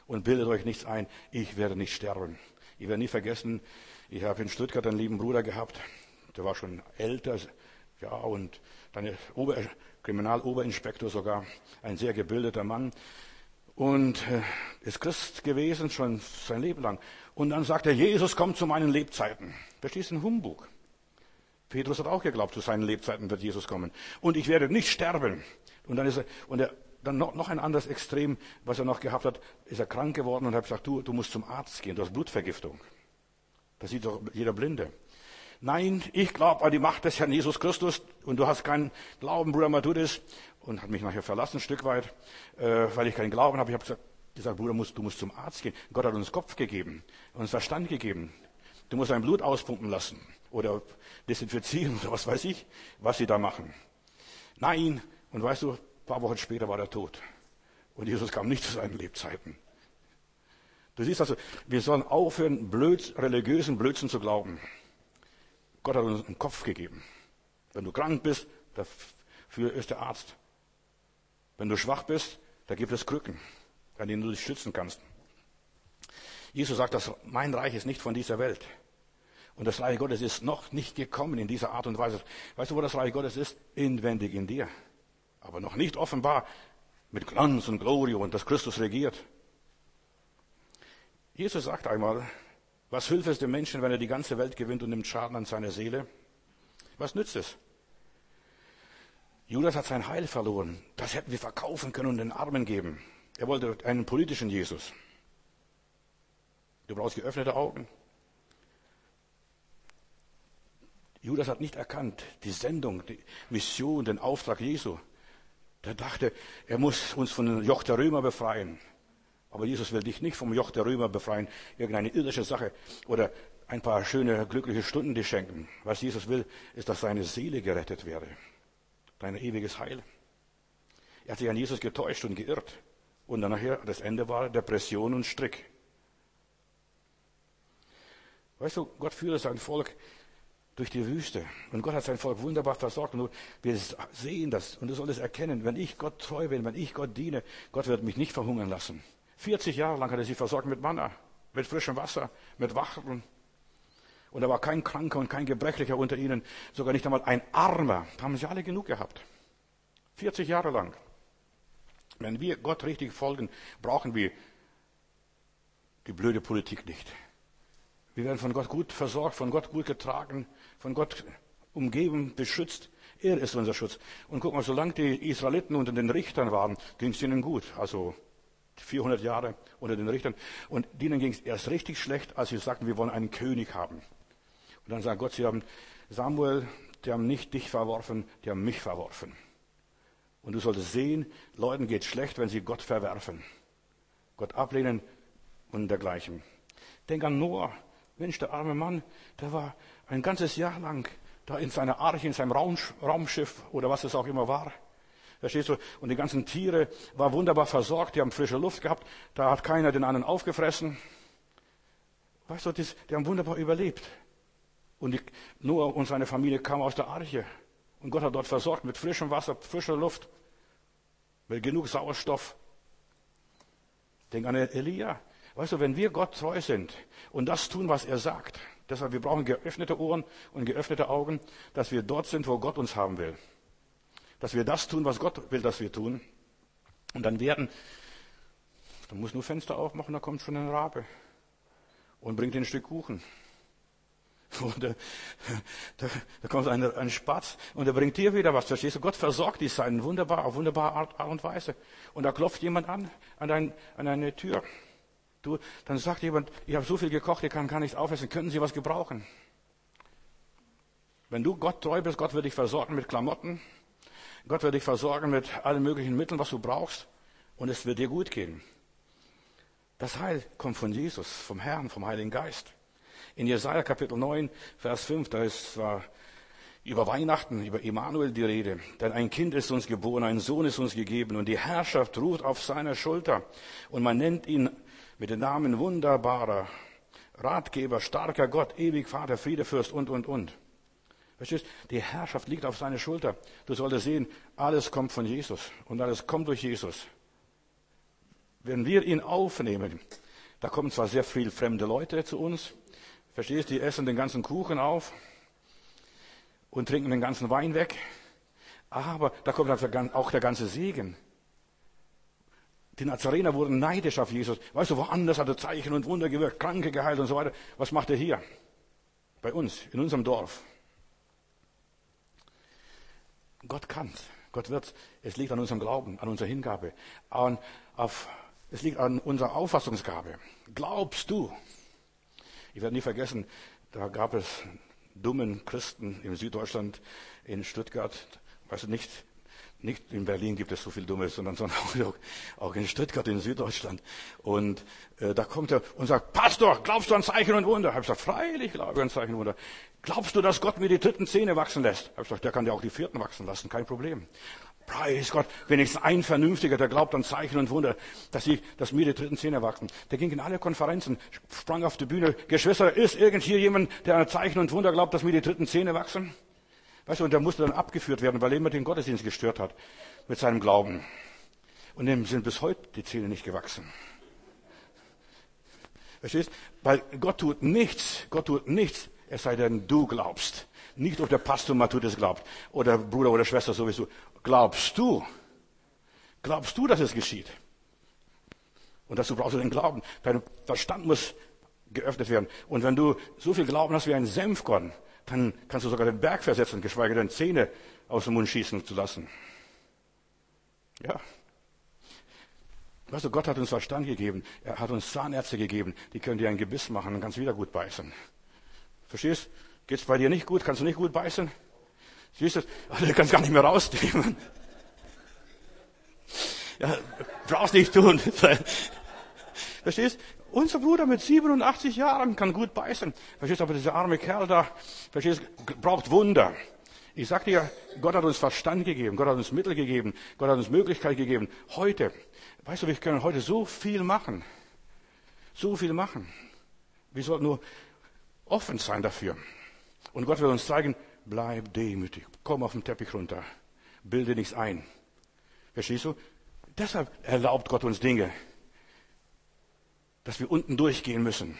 Und bildet euch nichts ein, ich werde nicht sterben. Ich werde nie vergessen, ich habe in Stuttgart einen lieben Bruder gehabt, der war schon älter, ja, und dann Ober, Kriminaloberinspektor sogar, ein sehr gebildeter Mann. Und äh, ist Christ gewesen, schon sein Leben lang. Und dann sagt er, Jesus kommt zu meinen Lebzeiten. Verstehst du, ein Humbug. Petrus hat auch geglaubt, zu seinen Lebzeiten wird Jesus kommen. Und ich werde nicht sterben. Und dann ist er, und er, dann noch, noch ein anderes Extrem, was er noch gehabt hat, ist er krank geworden und hat gesagt, du, du musst zum Arzt gehen, du hast Blutvergiftung. Das sieht doch jeder Blinde. Nein, ich glaube an die Macht des Herrn Jesus Christus und du hast keinen Glauben, Bruder Matthäus, und hat mich nachher verlassen, ein Stück weit, äh, weil ich keinen Glauben habe. Ich habe gesagt, gesagt, Bruder, musst, du musst zum Arzt gehen. Gott hat uns Kopf gegeben, uns Verstand gegeben. Du musst dein Blut auspumpen lassen oder desinfizieren oder was weiß ich, was sie da machen. Nein, und weißt du, ein paar Wochen später war er tot. Und Jesus kam nicht zu seinen Lebzeiten. Du siehst also, wir sollen aufhören, blöd, religiösen Blödsinn zu glauben. Gott hat uns einen Kopf gegeben. Wenn du krank bist, dafür ist der Arzt. Wenn du schwach bist, da gibt es Krücken, an denen du dich schützen kannst. Jesus sagt, dass mein Reich ist nicht von dieser Welt. Und das Reich Gottes ist noch nicht gekommen in dieser Art und Weise. Weißt du, wo das Reich Gottes ist? Inwendig in dir. Aber noch nicht offenbar mit Glanz und Glorie und dass Christus regiert. Jesus sagt einmal, was hilft es dem Menschen, wenn er die ganze Welt gewinnt und nimmt Schaden an seiner Seele? Was nützt es? Judas hat sein Heil verloren. Das hätten wir verkaufen können und den Armen geben. Er wollte einen politischen Jesus. Du brauchst geöffnete Augen. Judas hat nicht erkannt, die Sendung, die Mission, den Auftrag Jesu. Der dachte, er muss uns von dem Joch der Römer befreien. Aber Jesus will dich nicht vom Joch der Römer befreien, irgendeine irdische Sache oder ein paar schöne, glückliche Stunden dir schenken. Was Jesus will, ist, dass seine Seele gerettet werde. Dein ewiges Heil. Er hat sich an Jesus getäuscht und geirrt. Und dann nachher, das Ende war Depression und Strick. Weißt du, Gott führt sein Volk durch die Wüste. Und Gott hat sein Volk wunderbar versorgt. Und wir sehen das und du solltest erkennen, wenn ich Gott treu bin, wenn ich Gott diene, Gott wird mich nicht verhungern lassen. vierzig Jahre lang hat er sie versorgt mit Manna, mit frischem Wasser, mit Wachteln. Und da war kein Kranker und kein Gebrechlicher unter ihnen, sogar nicht einmal ein Armer. Da haben sie alle genug gehabt. vierzig Jahre lang. Wenn wir Gott richtig folgen, brauchen wir die blöde Politik nicht. Wir werden von Gott gut versorgt, von Gott gut getragen, von Gott umgeben, beschützt. Er ist unser Schutz. Und guck mal, solange die Israeliten unter den Richtern waren, ging es ihnen gut. Also vierhundert Jahre unter den Richtern. Und denen ging es erst richtig schlecht, als sie sagten, wir wollen einen König haben. Und dann sagt Gott, sie haben Samuel, die haben nicht dich verworfen, die haben mich verworfen. Und du solltest sehen, Leuten geht schlecht, wenn sie Gott verwerfen. Gott ablehnen und dergleichen. Denk an Noah. Mensch, der arme Mann, der war ein ganzes Jahr lang da in seiner Arche, in seinem Raumschiff oder was es auch immer war. Verstehst du? Und die ganzen Tiere waren wunderbar versorgt, die haben frische Luft gehabt, da hat keiner den anderen aufgefressen. Weißt du, die, die haben wunderbar überlebt. Und die, Noah und seine Familie kamen aus der Arche. Und Gott hat dort versorgt mit frischem Wasser, frischer Luft, mit genug Sauerstoff. Denk an Elia. Weißt du, wenn wir Gott treu sind und das tun, was er sagt, deshalb wir brauchen geöffnete Ohren und geöffnete Augen, dass wir dort sind, wo Gott uns haben will. Dass wir das tun, was Gott will, dass wir tun. Und dann werden, dann muss nur Fenster aufmachen, da kommt schon ein Rabe und bringt ein Stück Kuchen. Und da, da, da kommt ein, ein Spatz und er bringt dir wieder was. Verstehst du? Gott versorgt die Seinen wunderbar, auf wunderbare Art, Art und Weise. Und da klopft jemand an, an, dein, an deine Tür. Du, dann sagt jemand, ich habe so viel gekocht, ich kann gar nichts aufessen, können Sie was gebrauchen? Wenn du Gott treu bist, Gott wird dich versorgen mit Klamotten, Gott wird dich versorgen mit allen möglichen Mitteln, was du brauchst, und es wird dir gut gehen. Das Heil kommt von Jesus, vom Herrn, vom Heiligen Geist. In Jesaja Kapitel neun, Vers fünf, da ist zwar über Weihnachten, über Immanuel die Rede. Denn ein Kind ist uns geboren, ein Sohn ist uns gegeben und die Herrschaft ruht auf seiner Schulter. Und man nennt ihn mit dem Namen Wunderbarer, Ratgeber, starker Gott, ewig Vater, Friedefürst und, und, und. Verstehst? Die Herrschaft liegt auf seiner Schulter. Du solltest sehen, alles kommt von Jesus und alles kommt durch Jesus. wenn wir ihn aufnehmen, da kommen zwar sehr viele fremde Leute zu uns, verstehst du, die essen den ganzen Kuchen auf und trinken den ganzen Wein weg, aber da kommt auch der ganze Segen. Die Nazarener wurden neidisch auf Jesus. Weißt du, woanders hat er Zeichen und Wunder gewirkt, Kranke geheilt und so weiter. Was macht er hier? Bei uns, in unserem Dorf. Gott kann. Gott wird. Es liegt an unserem Glauben, an unserer Hingabe, an, auf, es liegt an unserer Auffassungsgabe. Glaubst du? Ich werde nie vergessen, da gab es dummen Christen in Süddeutschland, in Stuttgart, weißt du nicht, nicht in Berlin gibt es so viel Dummes, sondern, sondern auch, auch in Stuttgart, in Süddeutschland. Und äh, da kommt er und sagt, Pastor, glaubst du an Zeichen und Wunder? Ich habe gesagt, freilich glaube ich an Zeichen und Wunder. Glaubst du, dass Gott mir die dritten Zähne wachsen lässt? Ich habe gesagt, der kann dir auch die vierten wachsen lassen, kein Problem. Preis Gott, wenigstens ein Vernünftiger, der glaubt an Zeichen und Wunder, dass, ich, dass mir die dritten Zähne wachsen. Der ging in alle Konferenzen, sprang auf die Bühne. Geschwister, ist irgend hier jemand, der an Zeichen und Wunder glaubt, dass mir die dritten Zähne wachsen? Weißt du, und der musste dann abgeführt werden, weil er immer den Gottesdienst gestört hat mit seinem Glauben. Und dem sind bis heute die Zähne nicht gewachsen. Verstehst? Weil Gott tut nichts, Gott tut nichts, es sei denn, du glaubst. Nicht, ob der Pastor Matthäus glaubt oder Bruder oder Schwester sowieso. Glaubst du? Glaubst du, dass es geschieht? Und dazu brauchst du den Glauben. Dein Verstand muss geöffnet werden. Und wenn du so viel Glauben hast wie ein Senfkorn, dann kannst du sogar den Berg versetzen, geschweige denn Zähne aus dem Mund schießen zu lassen. Ja. Weißt du, Gott hat uns Verstand gegeben. Er hat uns Zahnärzte gegeben. Die können dir ein Gebiss machen und kannst wieder gut beißen. Verstehst? Geht's bei dir nicht gut? Kannst du nicht gut beißen? Siehst du? Du kannst gar nicht mehr rausnehmen. Ja, brauchst nicht tun. Verstehst? Unser Bruder mit siebenundachtzig Jahren kann gut beißen. Verstehst du? Aber dieser arme Kerl da, verstehst du, braucht Wunder. Ich sag dir, Gott hat uns Verstand gegeben. Gott hat uns Mittel gegeben. Gott hat uns Möglichkeit gegeben. Heute, weißt du, wir können heute so viel machen. So viel machen. Wir sollten nur offen sein dafür. Und Gott will uns zeigen, bleib demütig. Komm auf den Teppich runter. Bilde nichts ein. Verstehst du? Deshalb erlaubt Gott uns Dinge, dass wir unten durchgehen müssen.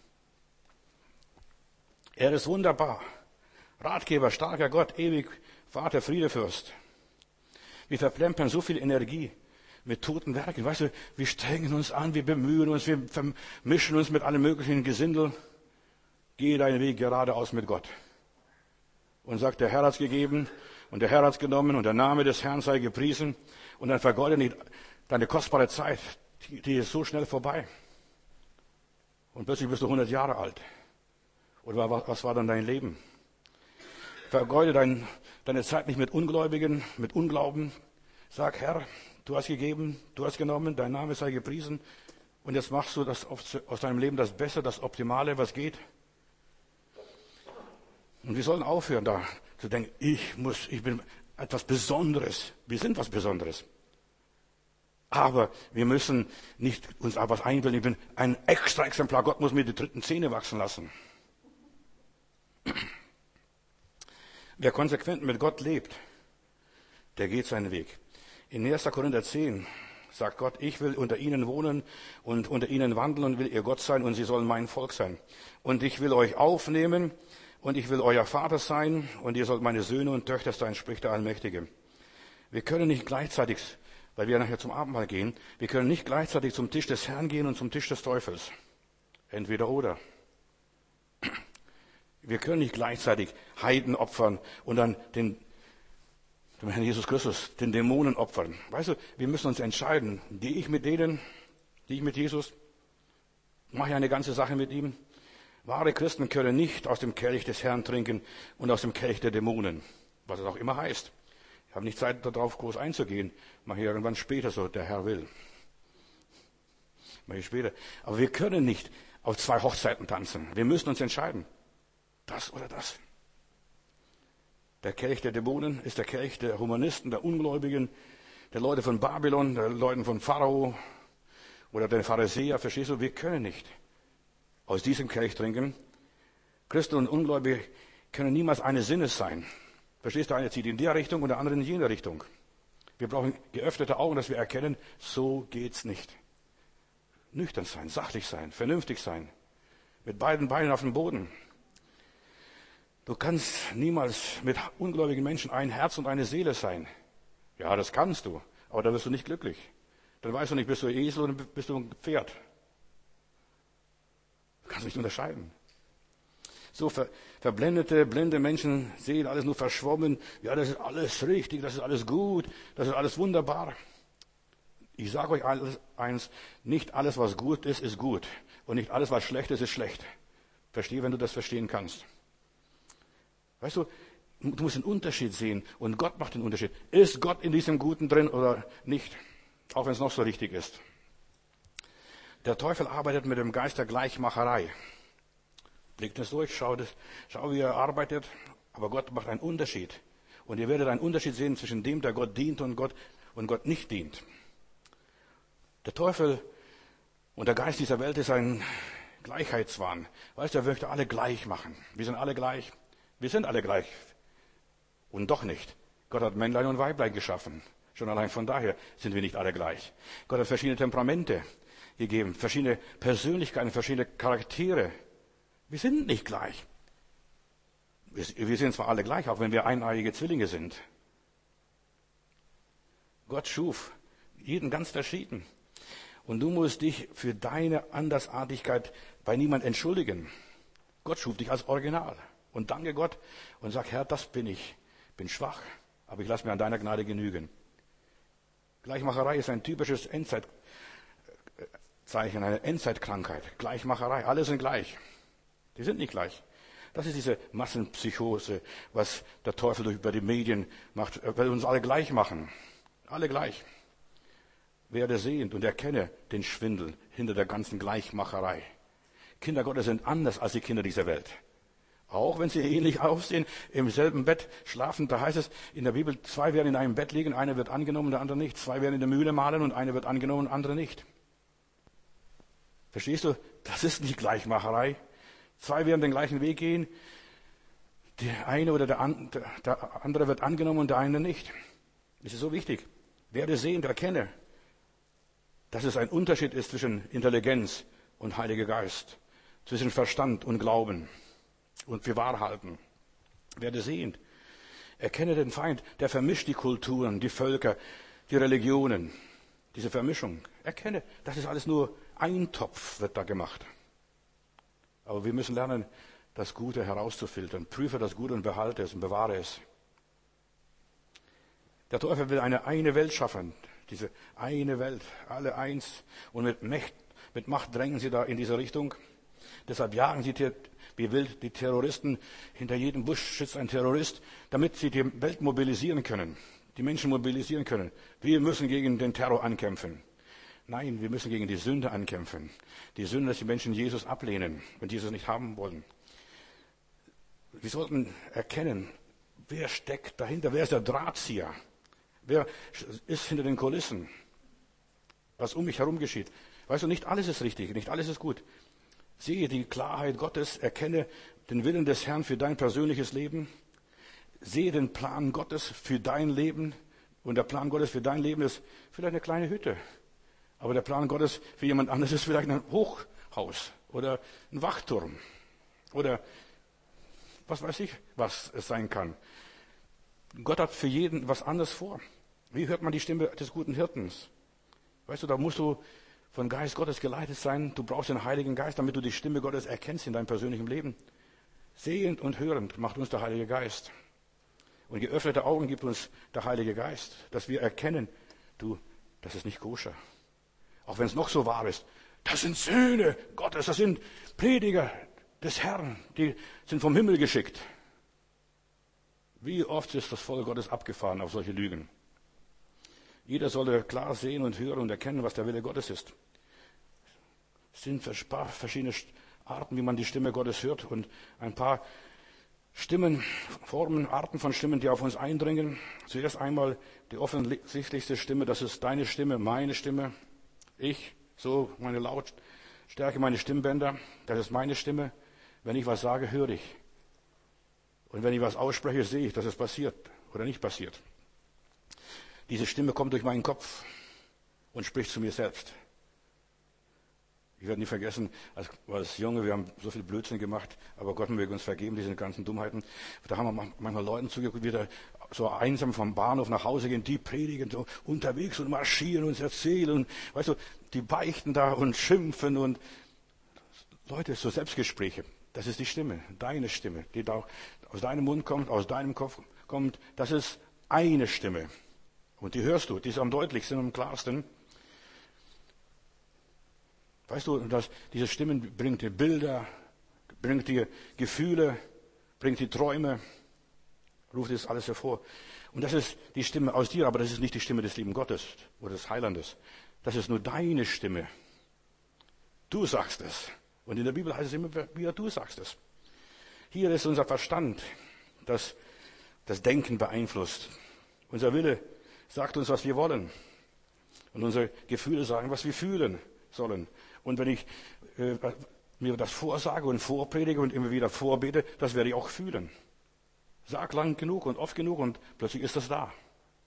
Er ist wunderbar. Ratgeber, starker Gott, ewig Vater, Friedefürst. Wir verplempern so viel Energie mit toten Werken. Weißt du, wir strengen uns an, wir bemühen uns, wir vermischen uns mit allem möglichen Gesindel. Gehe deinen Weg geradeaus mit Gott. Und sagt, der Herr hat's gegeben und der Herr hat's genommen und der Name des Herrn sei gepriesen. Und dann vergeude nicht deine kostbare Zeit, die, die ist so schnell vorbei. Und plötzlich bist du hundert Jahre alt. Oder was war dann dein Leben? Vergeude dein, deine Zeit nicht mit Ungläubigen, mit Unglauben. Sag, Herr, du hast gegeben, du hast genommen, dein Name sei gepriesen. Und jetzt machst du das aus deinem Leben das Beste, das Optimale, was geht. Und wir sollen aufhören, da zu denken, ich muss, ich bin etwas Besonderes. Wir sind was Besonderes. Aber wir müssen nicht uns auf was einbilden. Ich bin ein extra Exemplar. Gott muss mir die dritten Zähne wachsen lassen. Wer konsequent mit Gott lebt, der geht seinen Weg. In erster Korinther zehn sagt Gott, ich will unter ihnen wohnen und unter ihnen wandeln und will ihr Gott sein und sie sollen mein Volk sein. Und ich will euch aufnehmen und ich will euer Vater sein und ihr sollt meine Söhne und Töchter sein, spricht der Allmächtige. Wir können nicht gleichzeitig, weil wir nachher zum Abendmahl gehen, wir können nicht gleichzeitig zum Tisch des Herrn gehen und zum Tisch des Teufels. Entweder oder. Wir können nicht gleichzeitig Heiden opfern und dann den, dem Herrn Jesus Christus, den Dämonen opfern. Weißt du, wir müssen uns entscheiden. Gehe ich mit denen, gehe ich mit Jesus? Mache ich eine ganze Sache mit ihm? Wahre Christen können nicht aus dem Kelch des Herrn trinken und aus dem Kelch der Dämonen. Was es auch immer heißt. Ich habe nicht Zeit, darauf groß einzugehen. Mache ich irgendwann später, so der Herr will. Mache ich später. Aber wir können nicht auf zwei Hochzeiten tanzen. Wir müssen uns entscheiden. Das oder das. Der Kelch der Dämonen ist der Kelch der Humanisten, der Ungläubigen, der Leute von Babylon, der Leute von Pharao oder der Pharisäer. Verstehst du? Wir können nicht aus diesem Kelch trinken. Christen und Ungläubige können niemals eines Sinnes sein. Verstehst du? Der eine zieht in der Richtung und der andere in jene Richtung. Wir brauchen geöffnete Augen, dass wir erkennen, so geht's nicht. Nüchtern sein, sachlich sein, vernünftig sein. Mit beiden Beinen auf dem Boden. Du kannst niemals mit ungläubigen Menschen ein Herz und eine Seele sein. Ja, das kannst du, aber da wirst du nicht glücklich. Dann weißt du nicht, bist du ein Esel oder bist du ein Pferd. Du kannst nicht unterscheiden. So ver, verblendete, blinde Menschen sehen alles nur verschwommen. Ja, das ist alles richtig, das ist alles gut, das ist alles wunderbar. Ich sage euch alles, eins, nicht alles, was gut ist, ist gut. Und nicht alles, was schlecht ist, ist schlecht. Verstehe, wenn du das verstehen kannst. Weißt du, du musst den Unterschied sehen. Und Gott macht den Unterschied. Ist Gott in diesem Guten drin oder nicht? Auch wenn es noch so richtig ist. Der Teufel arbeitet mit dem Geist der Gleichmacherei. Blickt es durch, schau, das, schau, wie er arbeitet. Aber Gott macht einen Unterschied. Und ihr werdet einen Unterschied sehen zwischen dem, der Gott dient und Gott, und Gott nicht dient. Der Teufel und der Geist dieser Welt ist ein Gleichheitswahn. Weißt du, er möchte alle gleich machen. Wir sind alle gleich. Wir sind alle gleich. Und doch nicht. Gott hat Männlein und Weiblein geschaffen. Schon allein von daher sind wir nicht alle gleich. Gott hat verschiedene Temperamente gegeben, verschiedene Persönlichkeiten, verschiedene Charaktere. Wir sind nicht gleich. Wir sind zwar alle gleich, auch wenn wir eineiige Zwillinge sind. Gott schuf jeden ganz verschieden. Und du musst dich für deine Andersartigkeit bei niemand entschuldigen. Gott schuf dich als Original. Und danke Gott und sag, Herr, das bin ich. Bin schwach, aber ich lasse mir an deiner Gnade genügen. Gleichmacherei ist ein typisches Endzeitzeichen, eine Endzeitkrankheit. Gleichmacherei, alle sind gleich. Die sind nicht gleich. Das ist diese Massenpsychose, was der Teufel durch über die Medien macht. Er will uns alle gleich machen. Alle gleich. Werde sehend und erkenne den Schwindel hinter der ganzen Gleichmacherei. Kinder Gottes sind anders als die Kinder dieser Welt. Auch wenn sie ähnlich aussehen, im selben Bett schlafen, da heißt es in der Bibel, zwei werden in einem Bett liegen, einer wird angenommen, der andere nicht. Zwei werden in der Mühle mahlen und einer wird angenommen, der andere nicht. Verstehst du? Das ist nicht Gleichmacherei. Zwei werden den gleichen Weg gehen, der eine oder der andere wird angenommen und der eine nicht. Das ist so wichtig. Werde sehend, erkenne, dass es ein Unterschied ist zwischen Intelligenz und Heiliger Geist, zwischen Verstand und Glauben und für wahr halten. Werde sehend. Erkenne den Feind, der vermischt die Kulturen, die Völker, die Religionen. Diese Vermischung. Erkenne, das ist alles nur ein Topf, wird da gemacht. Aber wir müssen lernen, das Gute herauszufiltern. Prüfe das Gute und behalte es und bewahre es. Der Teufel will eine eine Welt schaffen. Diese eine Welt, alle eins. Und mit Macht, mit Macht drängen sie da in diese Richtung. Deshalb jagen sie wie wild die Terroristen. Hinter jedem Busch sitzt ein Terrorist, damit sie die Welt mobilisieren können, die Menschen mobilisieren können. Wir müssen gegen den Terror ankämpfen. Nein, wir müssen gegen die Sünde ankämpfen. Die Sünde, dass die Menschen Jesus ablehnen und Jesus nicht haben wollen. Wir sollten erkennen, wer steckt dahinter, wer ist der Drahtzieher, wer ist hinter den Kulissen, was um mich herum geschieht. Weißt du, nicht alles ist richtig, nicht alles ist gut. Sehe die Klarheit Gottes, erkenne den Willen des Herrn für dein persönliches Leben, sehe den Plan Gottes für dein Leben und der Plan Gottes für dein Leben ist vielleicht eine kleine Hütte. Aber der Plan Gottes für jemand anderes ist vielleicht ein Hochhaus oder ein Wachturm oder was weiß ich, was es sein kann. Gott hat für jeden was anderes vor. Wie hört man die Stimme des guten Hirtens? Weißt du, da musst du von Geist Gottes geleitet sein. Du brauchst den Heiligen Geist, damit du die Stimme Gottes erkennst in deinem persönlichen Leben. Sehend und hörend macht uns der Heilige Geist. Und geöffnete Augen gibt uns der Heilige Geist, dass wir erkennen, du, das ist nicht koscher. Auch wenn es noch so wahr ist. Das sind Söhne Gottes, das sind Prediger des Herrn, die sind vom Himmel geschickt. Wie oft ist das Volk Gottes abgefahren auf solche Lügen? Jeder solle klar sehen und hören und erkennen, was der Wille Gottes ist. Es sind verschiedene Arten, wie man die Stimme Gottes hört und ein paar Stimmen, Formen, Arten von Stimmen, die auf uns eindringen. Zuerst einmal die offensichtlichste Stimme, das ist deine Stimme, meine Stimme. Ich, so meine Lautstärke, meine Stimmbänder, das ist meine Stimme. Wenn ich was sage, höre ich. Und wenn ich was ausspreche, sehe ich, dass es passiert oder nicht passiert. Diese Stimme kommt durch meinen Kopf und spricht zu mir selbst. Ich werde nie vergessen, als, als Junge, wir haben so viel Blödsinn gemacht, aber Gott möge uns vergeben, diese ganzen Dummheiten. Da haben wir manchmal Leuten zugeguckt, wie da so einsam vom Bahnhof nach Hause gehen, die predigen so unterwegs und marschieren und erzählen und, weißt du, die beichten da und schimpfen und Leute, so Selbstgespräche. Das ist die Stimme, deine Stimme, die da aus deinem Mund kommt, aus deinem Kopf kommt. Das ist eine Stimme. Und die hörst du, die ist am deutlichsten und am klarsten. Weißt du, dass diese Stimmen bringt dir Bilder, bringt dir Gefühle, bringt dir Träume, ruft das alles hervor. Und das ist die Stimme aus dir, aber das ist nicht die Stimme des lieben Gottes oder des Heilandes. Das ist nur deine Stimme. Du sagst es. Und in der Bibel heißt es immer wieder, du sagst es. Hier ist unser Verstand, das das Denken beeinflusst. Unser Wille sagt uns, was wir wollen. Und unsere Gefühle sagen, was wir fühlen sollen. Und wenn ich äh, mir das vorsage und vorpredige und immer wieder vorbete, das werde ich auch fühlen. Sag lang genug und oft genug und plötzlich ist das da.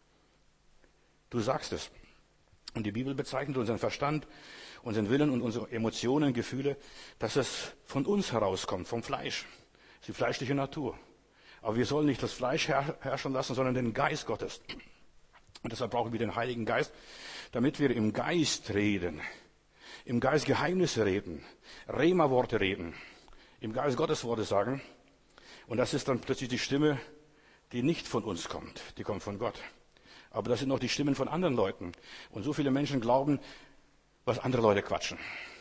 Du sagst es. Und die Bibel bezeichnet unseren Verstand, unseren Willen und unsere Emotionen, Gefühle, dass es von uns herauskommt, vom Fleisch. Das ist die fleischliche Natur. Aber wir sollen nicht das Fleisch herrschen lassen, sondern den Geist Gottes. Und deshalb brauchen wir den Heiligen Geist, damit wir im Geist reden. Im Geist Geheimnisse reden. Rema-Worte reden. Im Geist Gottes Worte sagen. Und das ist dann plötzlich die Stimme, die nicht von uns kommt. Die kommt von Gott. Aber das sind noch die Stimmen von anderen Leuten. Und so viele Menschen glauben, was andere Leute quatschen.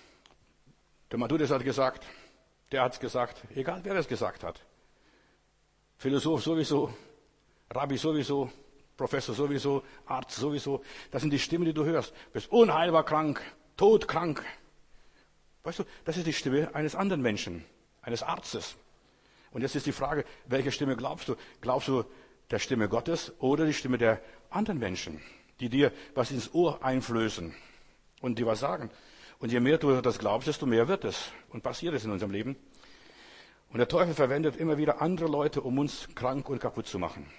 Der Matthäus hat gesagt, der hat es gesagt, egal wer das gesagt hat. Philosoph sowieso, Rabbi sowieso, Professor sowieso, Arzt sowieso. Das sind die Stimmen, die du hörst. Du bist unheilbar krank, todkrank. Weißt du, das ist die Stimme eines anderen Menschen, eines Arztes. Und jetzt ist die Frage, welche Stimme glaubst du? Glaubst du der Stimme Gottes oder die Stimme der anderen Menschen, die dir was ins Ohr einflößen und dir was sagen? Und je mehr du das glaubst, desto mehr wird es und passiert es in unserem Leben. Und der Teufel verwendet immer wieder andere Leute, um uns krank und kaputt zu machen.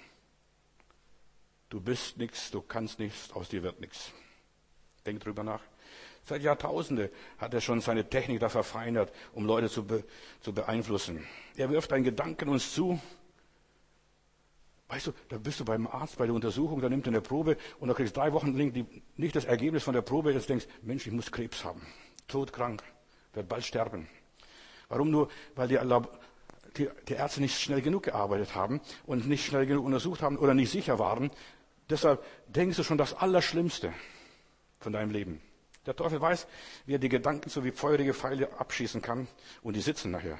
Du bist nichts, du kannst nichts, aus dir wird nichts. Denk drüber nach. Seit Jahrtausenden hat er schon seine Technik da verfeinert, um Leute zu, be, zu beeinflussen. Er wirft einen Gedanken uns zu. Weißt du, da bist du beim Arzt bei der Untersuchung, da nimmt er eine Probe und da kriegst du drei Wochen lang die, nicht das Ergebnis von der Probe, jetzt denkst, Mensch, ich muss Krebs haben. Todkrank, werd bald sterben. Warum nur? Weil die, die, die Ärzte nicht schnell genug gearbeitet haben und nicht schnell genug untersucht haben oder nicht sicher waren. Deshalb denkst du schon das Allerschlimmste von deinem Leben. Der Teufel weiß, wie er die Gedanken so wie feurige Pfeile abschießen kann und die sitzen nachher.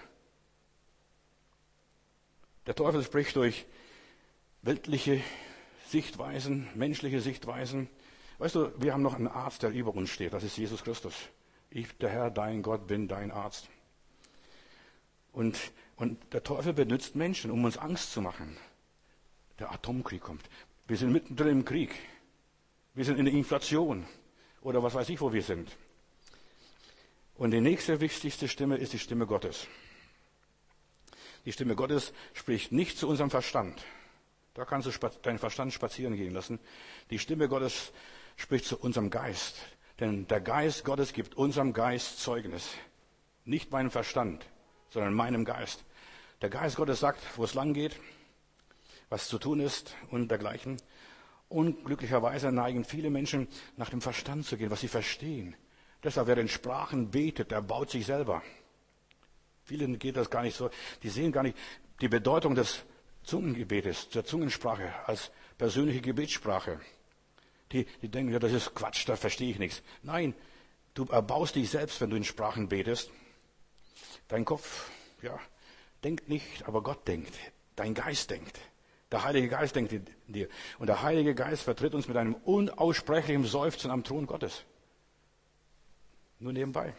Der Teufel spricht durch weltliche Sichtweisen, menschliche Sichtweisen. Weißt du, wir haben noch einen Arzt, der über uns steht. Das ist Jesus Christus. Ich, der Herr, dein Gott, bin dein Arzt. Und, und der Teufel benutzt Menschen, um uns Angst zu machen. Der Atomkrieg kommt. Wir sind mittendrin im Krieg. Wir sind in der Inflation. Oder was weiß ich, wo wir sind. Und die nächste wichtigste Stimme ist die Stimme Gottes. Die Stimme Gottes spricht nicht zu unserem Verstand. Da kannst du deinen Verstand spazieren gehen lassen. Die Stimme Gottes spricht zu unserem Geist. Denn der Geist Gottes gibt unserem Geist Zeugnis. Nicht meinem Verstand, sondern meinem Geist. Der Geist Gottes sagt, wo es lang geht, was zu tun ist und dergleichen. Unglücklicherweise neigen viele Menschen nach dem Verstand zu gehen, was sie verstehen. Deshalb, wer in Sprachen betet, der baut sich selber. Vielen geht das gar nicht so. Die sehen gar nicht die Bedeutung des Zungengebetes, der Zungensprache als persönliche Gebetssprache. Die, die denken, ja, das ist Quatsch, da verstehe ich nichts. Nein, du erbaust dich selbst, wenn du in Sprachen betest. Dein Kopf, ja, denkt nicht, aber Gott denkt. Dein Geist denkt. Der Heilige Geist denkt in dir. Und der Heilige Geist vertritt uns mit einem unaussprechlichen Seufzen am Thron Gottes. Nur nebenbei.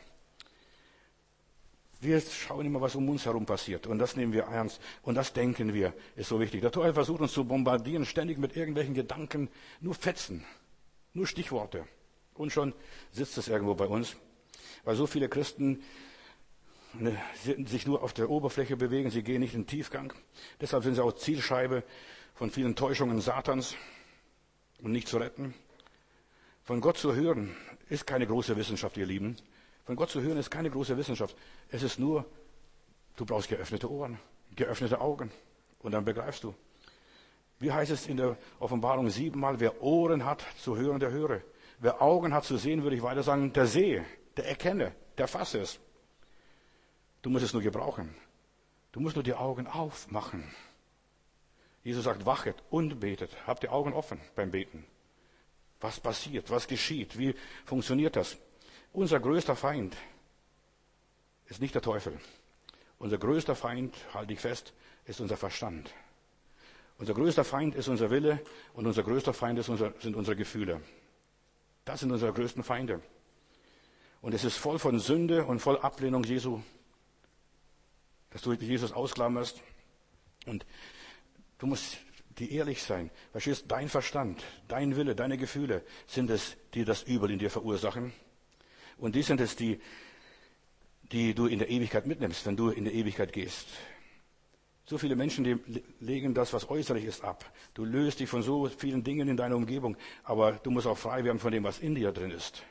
Wir schauen immer, was um uns herum passiert. Und das nehmen wir ernst. Und das denken wir, ist so wichtig. Der Teufel versucht uns zu bombardieren, ständig mit irgendwelchen Gedanken. Nur Fetzen. Nur Stichworte. Und schon sitzt es irgendwo bei uns. Weil so viele Christen sich nur auf der Oberfläche bewegen. Sie gehen nicht in den Tiefgang. Deshalb sind sie auch Zielscheibe von vielen Täuschungen Satans und nicht zu retten. Von Gott zu hören ist keine große Wissenschaft, ihr Lieben. Von Gott zu hören ist keine große Wissenschaft. Es ist nur, du brauchst geöffnete Ohren, geöffnete Augen. Und dann begreifst du. Wie heißt es in der Offenbarung siebenmal? Wer Ohren hat zu hören, der höre. Wer Augen hat zu sehen, würde ich weiter sagen, der sehe, der erkenne, der fasse es. Du musst es nur gebrauchen. Du musst nur die Augen aufmachen. Jesus sagt, wachet und betet. Habt die Augen offen beim Beten. Was passiert? Was geschieht? Wie funktioniert das? Unser größter Feind ist nicht der Teufel. Unser größter Feind, halte ich fest, ist unser Verstand. Unser größter Feind ist unser Wille und unser größter Feind ist unser, sind unsere Gefühle. Das sind unsere größten Feinde. Und es ist voll von Sünde und voll Ablehnung Jesu, dass du Jesus ausklammerst. Und du musst dir ehrlich sein. Verstehst, dein Verstand, dein Wille, deine Gefühle sind es, die das Übel in dir verursachen. Und die sind es, die, die du in der Ewigkeit mitnimmst, wenn du in der Ewigkeit gehst. So viele Menschen, die legen das, was äußerlich ist, ab. Du löst dich von so vielen Dingen in deiner Umgebung, aber du musst auch frei werden von dem, was in dir drin ist.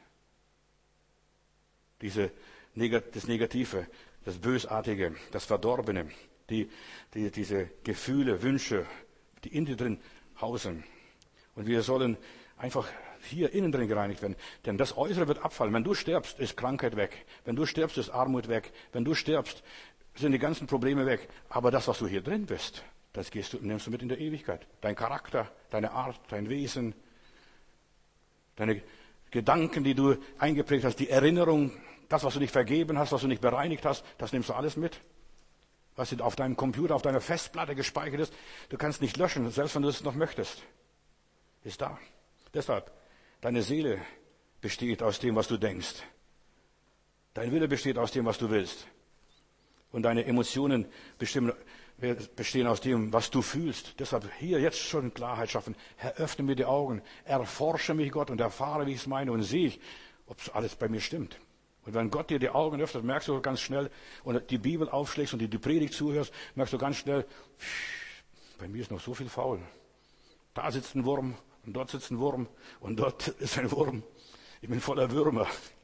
Diese, das Negative, das Bösartige, das Verdorbene, die, die, diese Gefühle, Wünsche, die in dir drin hausen. Und wir sollen einfach hier innen drin gereinigt werden. Denn das Äußere wird abfallen. Wenn du stirbst, ist Krankheit weg. Wenn du stirbst, ist Armut weg. Wenn du stirbst, sind die ganzen Probleme weg. Aber das, was du hier drin bist, das gehst du, nimmst du mit in der Ewigkeit. Dein Charakter, deine Art, dein Wesen, deine Gedanken, die du eingeprägt hast, die Erinnerung, das, was du nicht vergeben hast, was du nicht bereinigt hast, das nimmst du alles mit. Was auf deinem Computer, auf deiner Festplatte gespeichert ist, du kannst nicht löschen, selbst wenn du es noch möchtest. Ist da. Deshalb, deine Seele besteht aus dem, was du denkst. Dein Wille besteht aus dem, was du willst. Und deine Emotionen bestimmen, bestehen aus dem, was du fühlst. Deshalb hier jetzt schon Klarheit schaffen. Herr, öffne mir die Augen, erforsche mich, Gott, und erfahre, wie ich es meine, und sehe ich, ob alles bei mir stimmt. Und wenn Gott dir die Augen öffnet, merkst du ganz schnell, und die Bibel aufschlägst und die, die Predigt zuhörst, merkst du ganz schnell, bei mir ist noch so viel faul. Da sitzt ein Wurm, und dort sitzt ein Wurm, und dort ist ein Wurm. Ich bin voller Würmer.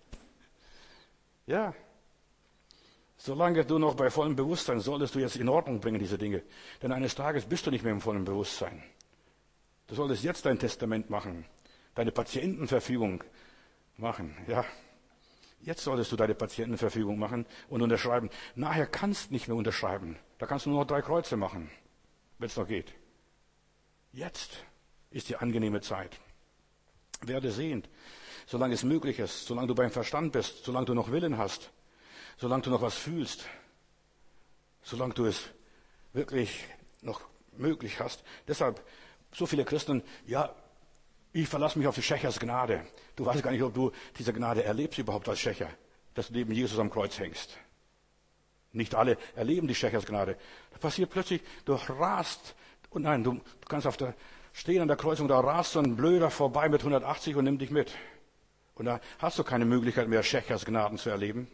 Ja. Solange du noch bei vollem Bewusstsein solltest du jetzt in Ordnung bringen, diese Dinge. Denn eines Tages bist du nicht mehr im vollen Bewusstsein. Du solltest jetzt dein Testament machen, deine Patientenverfügung machen, ja. Jetzt solltest du deine Patientenverfügung machen und unterschreiben. Nachher kannst du nicht mehr unterschreiben. Da kannst du nur noch drei Kreuze machen, wenn es noch geht. Jetzt ist die angenehme Zeit. Werde sehend, solange es möglich ist, solange du beim Verstand bist, solange du noch Willen hast, solange du noch was fühlst, solange du es wirklich noch möglich hast. Deshalb, so viele Christen, ja, ich verlasse mich auf die Schächers Gnade. Du weißt gar nicht, ob du diese Gnade erlebst überhaupt als Schächer, dass du neben Jesus am Kreuz hängst. Nicht alle erleben die Schächers Gnade. Da passiert plötzlich, du rast, und nein, du, du kannst auf der, stehen an der Kreuzung, da rast so ein Blöder vorbei mit hundertachtzig und nimmt dich mit. Und da hast du keine Möglichkeit mehr, Schächers Gnaden zu erleben.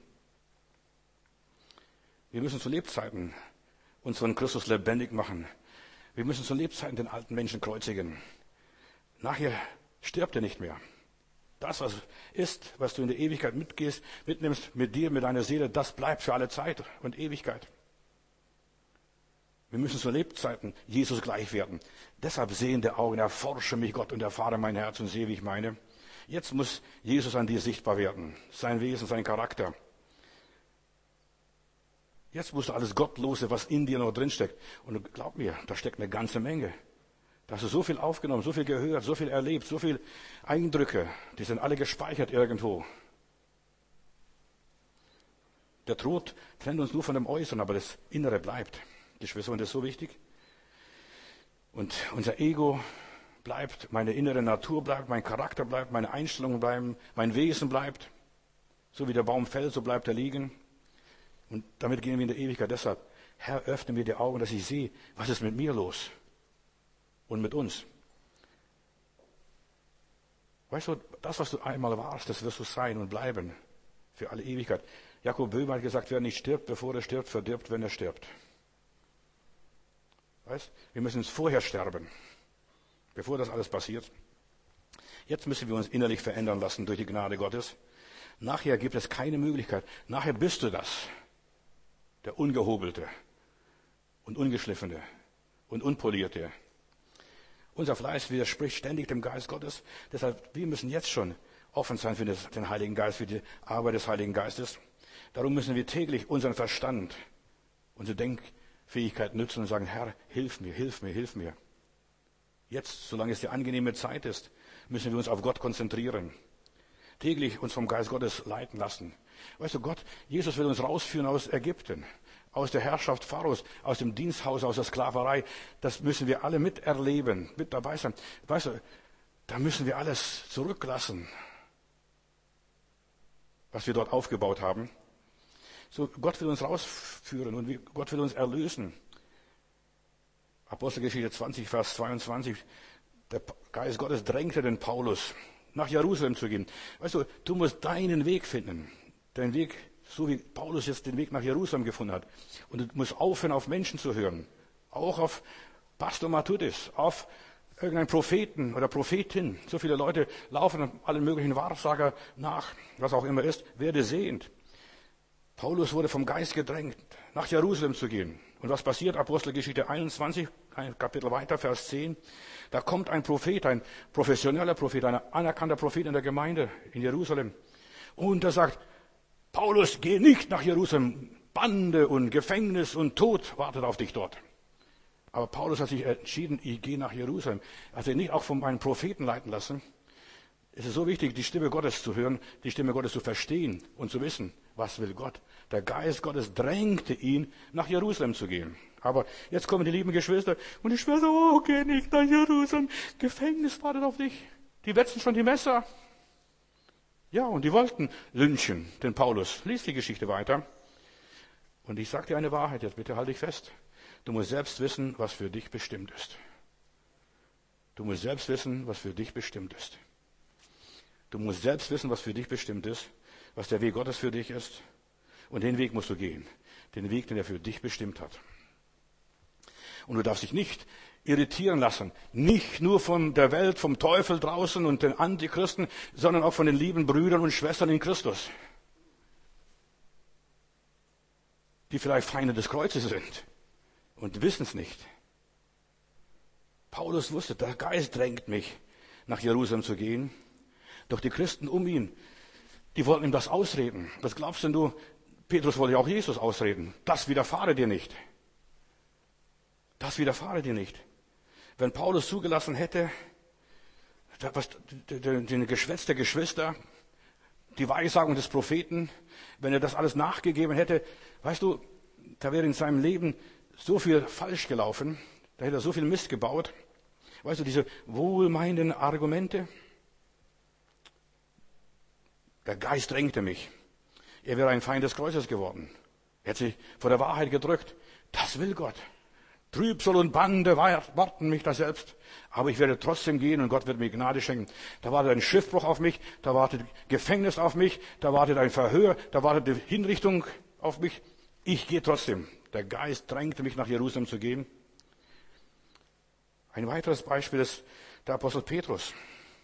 Wir müssen zu Lebzeiten unseren Christus lebendig machen. Wir müssen zu Lebzeiten den alten Menschen kreuzigen. Nachher stirbt er nicht mehr. Das, was ist, was du in der Ewigkeit mitgehst, mitnimmst, mit dir, mit deiner Seele, das bleibt für alle Zeit und Ewigkeit. Wir müssen zu Lebzeiten Jesus gleich werden. Deshalb sehende Augen, erforsche mich Gott und erfahre mein Herz und sehe, wie ich meine. Jetzt muss Jesus an dir sichtbar werden. Sein Wesen, sein Charakter. Jetzt musst du alles Gottlose, was in dir noch drinsteckt. Und glaub mir, da steckt eine ganze Menge. Da hast du so viel aufgenommen, so viel gehört, so viel erlebt, so viel Eindrücke. Die sind alle gespeichert irgendwo. Der Tod trennt uns nur von dem Äußeren, aber das Innere bleibt. Geschwister, und das ist so wichtig. Und unser Ego bleibt, meine innere Natur bleibt, mein Charakter bleibt, meine Einstellungen bleiben, mein Wesen bleibt. So wie der Baum fällt, so bleibt er liegen. Und damit gehen wir in der Ewigkeit. Deshalb, Herr, öffne mir die Augen, dass ich sehe, was ist mit mir los und mit uns. Weißt du, das, was du einmal warst, das wirst du sein und bleiben für alle Ewigkeit. Jakob Böhmer hat gesagt, wer nicht stirbt, bevor er stirbt, verdirbt, wenn er stirbt. Weißt, wir müssen uns vorher sterben, bevor das alles passiert. Jetzt müssen wir uns innerlich verändern lassen durch die Gnade Gottes. Nachher gibt es keine Möglichkeit. Nachher bist du das. Der Ungehobelte und Ungeschliffene und Unpolierte. Unser Fleisch widerspricht ständig dem Geist Gottes. Deshalb, wir müssen jetzt schon offen sein für den Heiligen Geist, für die Arbeit des Heiligen Geistes. Darum müssen wir täglich unseren Verstand, unsere Denkfähigkeit nützen und sagen, Herr, hilf mir, hilf mir, hilf mir. Jetzt, solange es die angenehme Zeit ist, müssen wir uns auf Gott konzentrieren. Täglich uns vom Geist Gottes leiten lassen. Weißt du, Gott, Jesus will uns rausführen aus Ägypten, aus der Herrschaft Pharaos, aus dem Diensthaus, aus der Sklaverei. Das müssen wir alle miterleben, mit dabei sein. Weißt du, da müssen wir alles zurücklassen, was wir dort aufgebaut haben. So, Gott will uns rausführen und Gott will uns erlösen. Apostelgeschichte zwanzig, Vers zweiundzwanzig. Der Geist Gottes drängte den Paulus, nach Jerusalem zu gehen. Weißt du, du musst deinen Weg finden. Deinen Weg, so wie Paulus jetzt den Weg nach Jerusalem gefunden hat. Und du musst aufhören, auf Menschen zu hören. Auch auf Pastor Matthäus, auf irgendeinen Propheten oder Prophetin. So viele Leute laufen allen möglichen Wahrsager nach, was auch immer ist. Werde sehend. Paulus wurde vom Geist gedrängt, nach Jerusalem zu gehen. Und was passiert? Apostelgeschichte einundzwanzig, ein Kapitel weiter, Vers zehn. Da kommt ein Prophet, ein professioneller Prophet, ein anerkannter Prophet in der Gemeinde in Jerusalem. Und er sagt, Paulus, geh nicht nach Jerusalem. Bande und Gefängnis und Tod wartet auf dich dort. Aber Paulus hat sich entschieden, ich gehe nach Jerusalem. Er hat sich nicht auch von meinen Propheten leiten lassen. Es ist so wichtig, die Stimme Gottes zu hören, die Stimme Gottes zu verstehen und zu wissen, was will Gott. Der Geist Gottes drängte ihn, nach Jerusalem zu gehen. Aber jetzt kommen die lieben Geschwister und die Schwester, oh, geh nicht nach Jerusalem, Gefängnis wartet auf dich. Die wetzen schon die Messer. Ja, und die wollten lynchen, den Paulus. Lies die Geschichte weiter. Und ich sage dir eine Wahrheit, jetzt bitte halte dich fest. Du musst selbst wissen, was für dich bestimmt ist. Du musst selbst wissen, was für dich bestimmt ist. Du musst selbst wissen, was für dich bestimmt ist, was der Weg Gottes für dich ist. Und den Weg musst du gehen. Den Weg, den er für dich bestimmt hat. Und du darfst dich nicht irritieren lassen. Nicht nur von der Welt, vom Teufel draußen und den Antichristen, sondern auch von den lieben Brüdern und Schwestern in Christus. Die vielleicht Feinde des Kreuzes sind und wissen es nicht. Paulus wusste, der Geist drängt mich, nach Jerusalem zu gehen. Doch die Christen um ihn, die wollten ihm das ausreden. Was glaubst denn du? Petrus wollte ja auch Jesus ausreden. Das widerfahre dir nicht. Das widerfahre dir nicht. Wenn Paulus zugelassen hätte, den Geschwätz der Geschwister, die Weissagung des Propheten, wenn er das alles nachgegeben hätte, weißt du, da wäre in seinem Leben so viel falsch gelaufen, da hätte er so viel Mist gebaut. Weißt du, diese wohlmeinenden Argumente, der Geist drängte mich. Er wäre ein Feind des Kreuzes geworden. Er hätte sich vor der Wahrheit gedrückt. Das will Gott. Trübsal und Bande warten mich da selbst. Aber ich werde trotzdem gehen und Gott wird mir Gnade schenken. Da wartet ein Schiffbruch auf mich, da wartet Gefängnis auf mich, da wartet ein Verhör, da wartet die Hinrichtung auf mich. Ich gehe trotzdem. Der Geist drängte mich, nach Jerusalem zu gehen. Ein weiteres Beispiel ist der Apostel Petrus.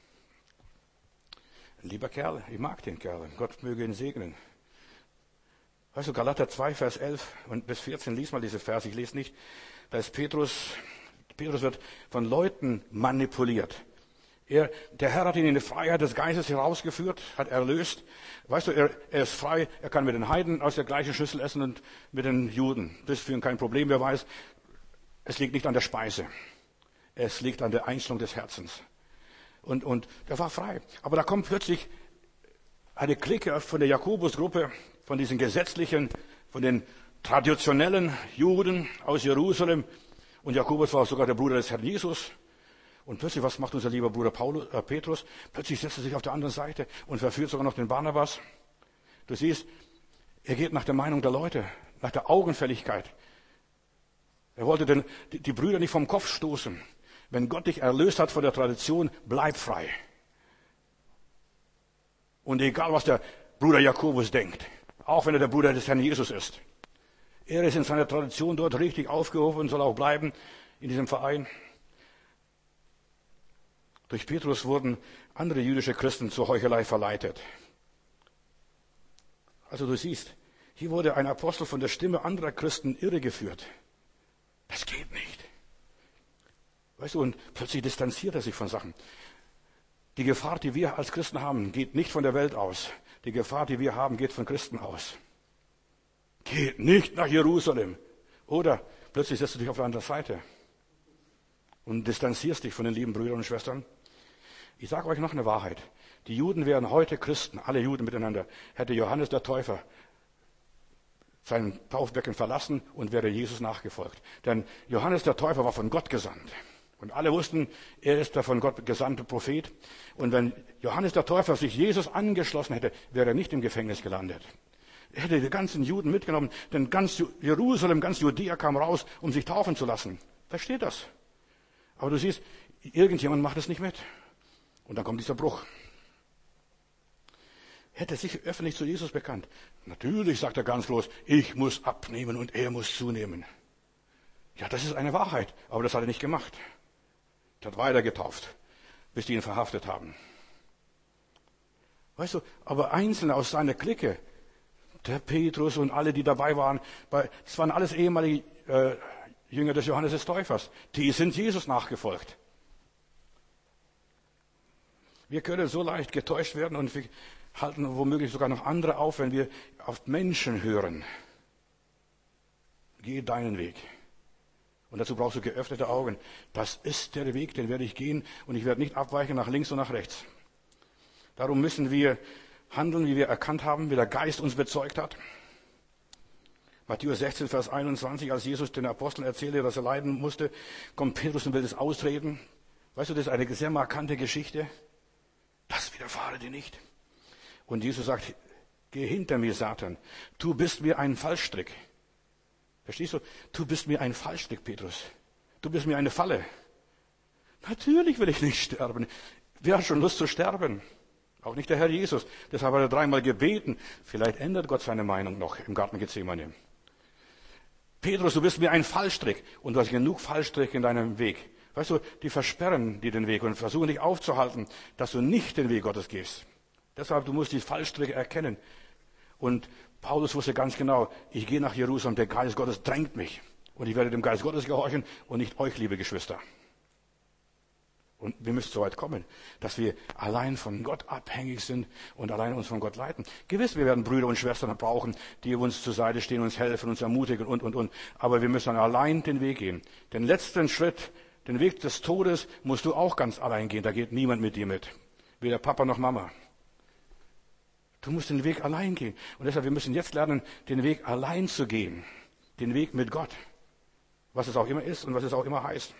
Ein lieber Kerl, ich mag den Kerl. Gott möge ihn segnen. Weißt du, Galater zwei, Vers elf und bis vierzehn, lies mal diese Vers, ich lese nicht. Da ist Petrus, Petrus wird von Leuten manipuliert. Er, der Herr hat ihn in die Freiheit des Geistes herausgeführt, hat erlöst. Weißt du, er, er ist frei, er kann mit den Heiden aus der gleichen Schüssel essen und mit den Juden. Das ist für ihn kein Problem, wer weiß. Es liegt nicht an der Speise. Es liegt an der Einstellung des Herzens. Und, und der war frei. Aber da kommt plötzlich eine Clique von der Jakobusgruppe, von diesen gesetzlichen, von den traditionellen Juden aus Jerusalem. Und Jakobus war sogar der Bruder des Herrn Jesus. Und plötzlich, was macht unser lieber Bruder Paulus, äh, Petrus? Plötzlich setzt er sich auf der anderen Seite und verführt sogar noch den Barnabas. Du siehst, er geht nach der Meinung der Leute, nach der Augenfälligkeit. Er wollte den, die, die Brüder nicht vom Kopf stoßen. Wenn Gott dich erlöst hat von der Tradition, bleib frei. Und egal, was der Bruder Jakobus denkt, auch wenn er der Bruder des Herrn Jesus ist. Er ist in seiner Tradition dort richtig aufgehoben und soll auch bleiben in diesem Verein. Durch Petrus wurden andere jüdische Christen zur Heuchelei verleitet. Also du siehst, hier wurde ein Apostel von der Stimme anderer Christen irregeführt. Das geht nicht. Weißt du, und plötzlich distanziert er sich von Sachen. Die Gefahr, die wir als Christen haben, geht nicht von der Welt aus. Die Gefahr, die wir haben, geht von Christen aus. Geht nicht nach Jerusalem. Oder plötzlich setzt du dich auf der anderen Seite und distanzierst dich von den lieben Brüdern und Schwestern. Ich sage euch noch eine Wahrheit. Die Juden wären heute Christen, alle Juden miteinander, hätte Johannes der Täufer sein Taufbecken verlassen und wäre Jesus nachgefolgt. Denn Johannes der Täufer war von Gott gesandt. Und alle wussten, er ist der von Gott gesandte Prophet. Und wenn Johannes der Täufer sich Jesus angeschlossen hätte, wäre er nicht im Gefängnis gelandet. Er hätte die ganzen Juden mitgenommen, denn ganz Jerusalem, ganz Judäa kam raus, um sich taufen zu lassen. Versteht das? Aber du siehst, irgendjemand macht es nicht mit. Und dann kommt dieser Bruch. Hätte sich öffentlich zu Jesus bekannt. Natürlich, sagt er ganz groß, ich muss abnehmen und er muss zunehmen. Ja, das ist eine Wahrheit, aber das hat er nicht gemacht. Er hat weiter getauft, bis die ihn verhaftet haben. Weißt du, aber Einzelne aus seiner Clique, der Petrus und alle, die dabei waren, das waren alles ehemalige äh, Jünger des Johannes des Täufers, die sind Jesus nachgefolgt. Wir können so leicht getäuscht werden und wir halten womöglich sogar noch andere auf, wenn wir auf Menschen hören. Geh deinen Weg. Und dazu brauchst du geöffnete Augen. Das ist der Weg, den werde ich gehen und ich werde nicht abweichen nach links und nach rechts. Darum müssen wir handeln, wie wir erkannt haben, wie der Geist uns bezeugt hat. Matthäus sechzehn, Vers einundzwanzig, als Jesus den Aposteln erzählte, dass er leiden musste, kommt Petrus und will das ausreden. Weißt du, das ist eine sehr markante Geschichte. Das widerfahre dir nicht. Und Jesus sagt, geh hinter mir, Satan. Du bist mir ein Fallstrick. Verstehst du? Du bist mir ein Fallstrick, Petrus. Du bist mir eine Falle. Natürlich will ich nicht sterben. Wer hat schon Lust zu sterben? Auch nicht der Herr Jesus. Deshalb hat er dreimal gebeten. Vielleicht ändert Gott seine Meinung noch im Garten Gethsemane. Petrus, du bist mir ein Fallstrick. Und du hast genug Fallstricke in deinem Weg. Weißt du, die versperren dir den Weg und versuchen dich aufzuhalten, dass du nicht den Weg Gottes gehst. Deshalb, du musst die Fallstricke erkennen. Und Paulus wusste ganz genau, ich gehe nach Jerusalem, der Geist Gottes drängt mich. Und ich werde dem Geist Gottes gehorchen und nicht euch, liebe Geschwister. Und wir müssen so weit kommen, dass wir allein von Gott abhängig sind und allein uns von Gott leiten. Gewiss, wir werden Brüder und Schwestern brauchen, die uns zur Seite stehen, uns helfen, uns ermutigen und, und, und. Aber wir müssen allein den Weg gehen. Den letzten Schritt, den Weg des Todes, musst du auch ganz allein gehen. Da geht niemand mit dir mit. Weder Papa noch Mama. Du musst den Weg allein gehen. Und deshalb, wir müssen jetzt lernen, den Weg allein zu gehen. Den Weg mit Gott. Was es auch immer ist und was es auch immer heißt.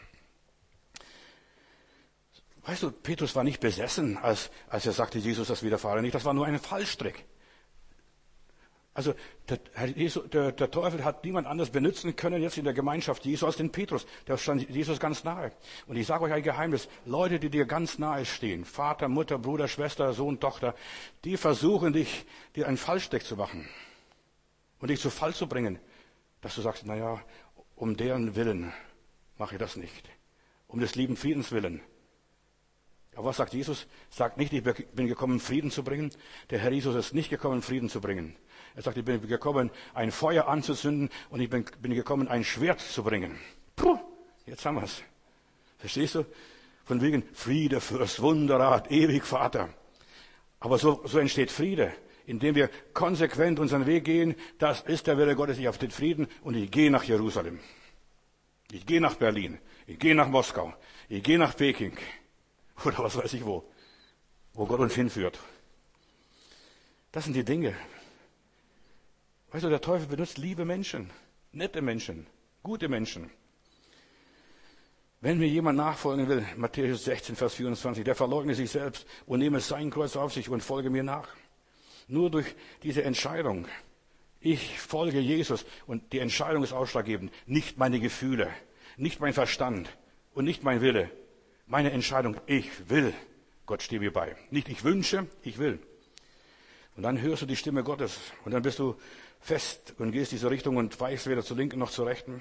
Weißt du, Petrus war nicht besessen, als, als er sagte, Jesus, das widerfahre nicht. Das war nur ein Fallstrick. Also der, Jesus, der, der Teufel hat niemand anders benutzen können jetzt in der Gemeinschaft Jesu als den Petrus. Der stand Jesus ganz nahe. Und ich sage euch ein Geheimnis. Leute, die dir ganz nahe stehen, Vater, Mutter, Bruder, Schwester, Sohn, Tochter, die versuchen dich, dir einen Fallstrick zu machen und dich zu Fall zu bringen, dass du sagst, naja, um deren Willen mache ich das nicht. Um des lieben Friedens willen. Aber was sagt Jesus? Sagt nicht, ich bin gekommen, Frieden zu bringen. Der Herr Jesus ist nicht gekommen, Frieden zu bringen. Er sagt, ich bin gekommen, ein Feuer anzuzünden und ich bin, bin gekommen, ein Schwert zu bringen. Puh, jetzt haben wir's. Verstehst du? Von wegen Friede, Fürst, Wunderrat, ewig Vater. Aber so, so entsteht Friede, indem wir konsequent unseren Weg gehen. Das ist der Wille Gottes, ich auf den Frieden und ich gehe nach Jerusalem. Ich gehe nach Berlin. Ich gehe nach Moskau. Ich gehe nach Peking. Oder was weiß ich wo. Wo Gott uns hinführt. Das sind die Dinge. Weißt du, der Teufel benutzt liebe Menschen, nette Menschen, gute Menschen. Wenn mir jemand nachfolgen will, Matthäus sechzehn, Vers vierundzwanzig, der verleugne sich selbst und nehme sein Kreuz auf sich und folge mir nach. Nur durch diese Entscheidung, ich folge Jesus und die Entscheidung ist ausschlaggebend, nicht meine Gefühle, nicht mein Verstand und nicht mein Wille. Meine Entscheidung, ich will. Gott stehe mir bei. Nicht ich wünsche, ich will. Und dann hörst du die Stimme Gottes und dann bist du fest und gehst diese Richtung und weichst weder zur Linken noch zur Rechten.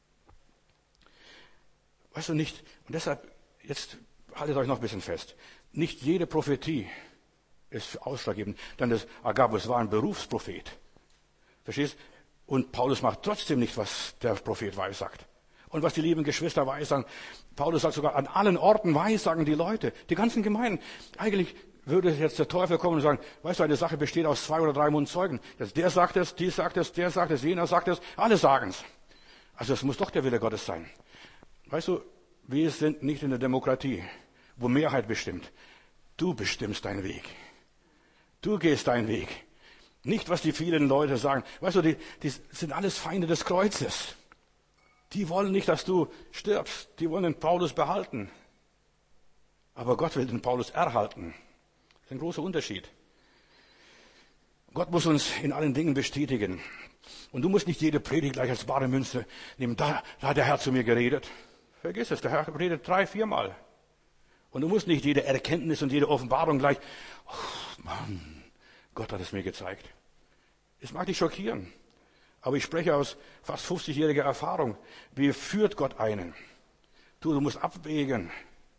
Weißt du nicht, und deshalb, jetzt haltet euch noch ein bisschen fest, nicht jede Prophetie ist ausschlaggebend. Denn das Agabus war ein Berufsprophet. Verstehst? Und Paulus macht trotzdem nicht, was der Prophet weissagt. Und was die lieben Geschwister weissagen. Paulus sagt sogar, an allen Orten weissagen die Leute, die ganzen Gemeinden. Eigentlich würde jetzt der Teufel kommen und sagen, weißt du, eine Sache besteht aus zwei oder drei Mundzeugen. Der sagt es, die sagt es, der sagt es, jener sagt es, alle sagen es. Also es muss doch der Wille Gottes sein. Weißt du, wir sind nicht in der Demokratie, wo Mehrheit bestimmt. Du bestimmst deinen Weg. Du gehst deinen Weg. Nicht, was die vielen Leute sagen. Weißt du, die, die sind alles Feinde des Kreuzes. Die wollen nicht, dass du stirbst. Die wollen den Paulus behalten. Aber Gott will den Paulus erhalten. Das ist ein großer Unterschied. Gott muss uns in allen Dingen bestätigen. Und du musst nicht jede Predigt gleich als bare Münze nehmen. Da, da hat der Herr zu mir geredet. Vergiss es, der Herr redet drei, viermal. Und du musst nicht jede Erkenntnis und jede Offenbarung gleich, oh Mann, Gott hat es mir gezeigt. Es mag dich schockieren. Aber ich spreche aus fast fünfzigjähriger Erfahrung. Wie führt Gott einen? Du, du musst abwägen.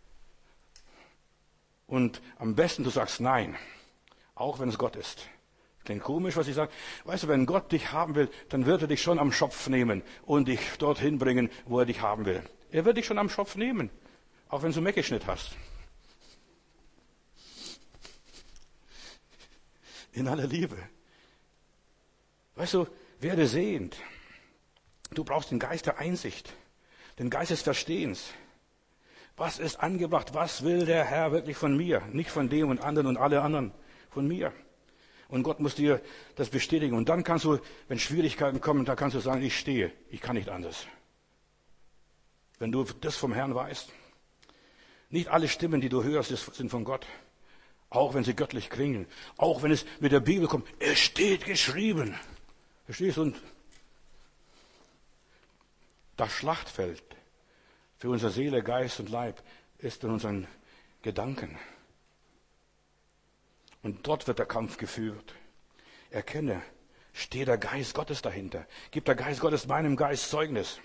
Und am besten du sagst nein. Auch wenn es Gott ist. Klingt komisch, was ich sage. Weißt du, wenn Gott dich haben will, dann wird er dich schon am Schopf nehmen und dich dorthin bringen, wo er dich haben will. Er wird dich schon am Schopf nehmen. Auch wenn du Meckeschnitt hast. In aller Liebe. Weißt du, werde sehend. Du brauchst den Geist der Einsicht, den Geist des Verstehens. Was ist angebracht? Was will der Herr wirklich von mir? Nicht von dem und anderen und alle anderen. Von mir. Und Gott muss dir das bestätigen. Und dann kannst du, wenn Schwierigkeiten kommen, dann kannst du sagen, ich stehe. Ich kann nicht anders. Wenn du das vom Herrn weißt. Nicht alle Stimmen, die du hörst, sind von Gott. Auch wenn sie göttlich klingen. Auch wenn es mit der Bibel kommt. Es steht geschrieben. Verstehst du? Und das Schlachtfeld für unsere Seele, Geist und Leib ist in unseren Gedanken. Und dort wird der Kampf geführt. Erkenne, steht der Geist Gottes dahinter. Gibt der Geist Gottes meinem Geist Zeugnis.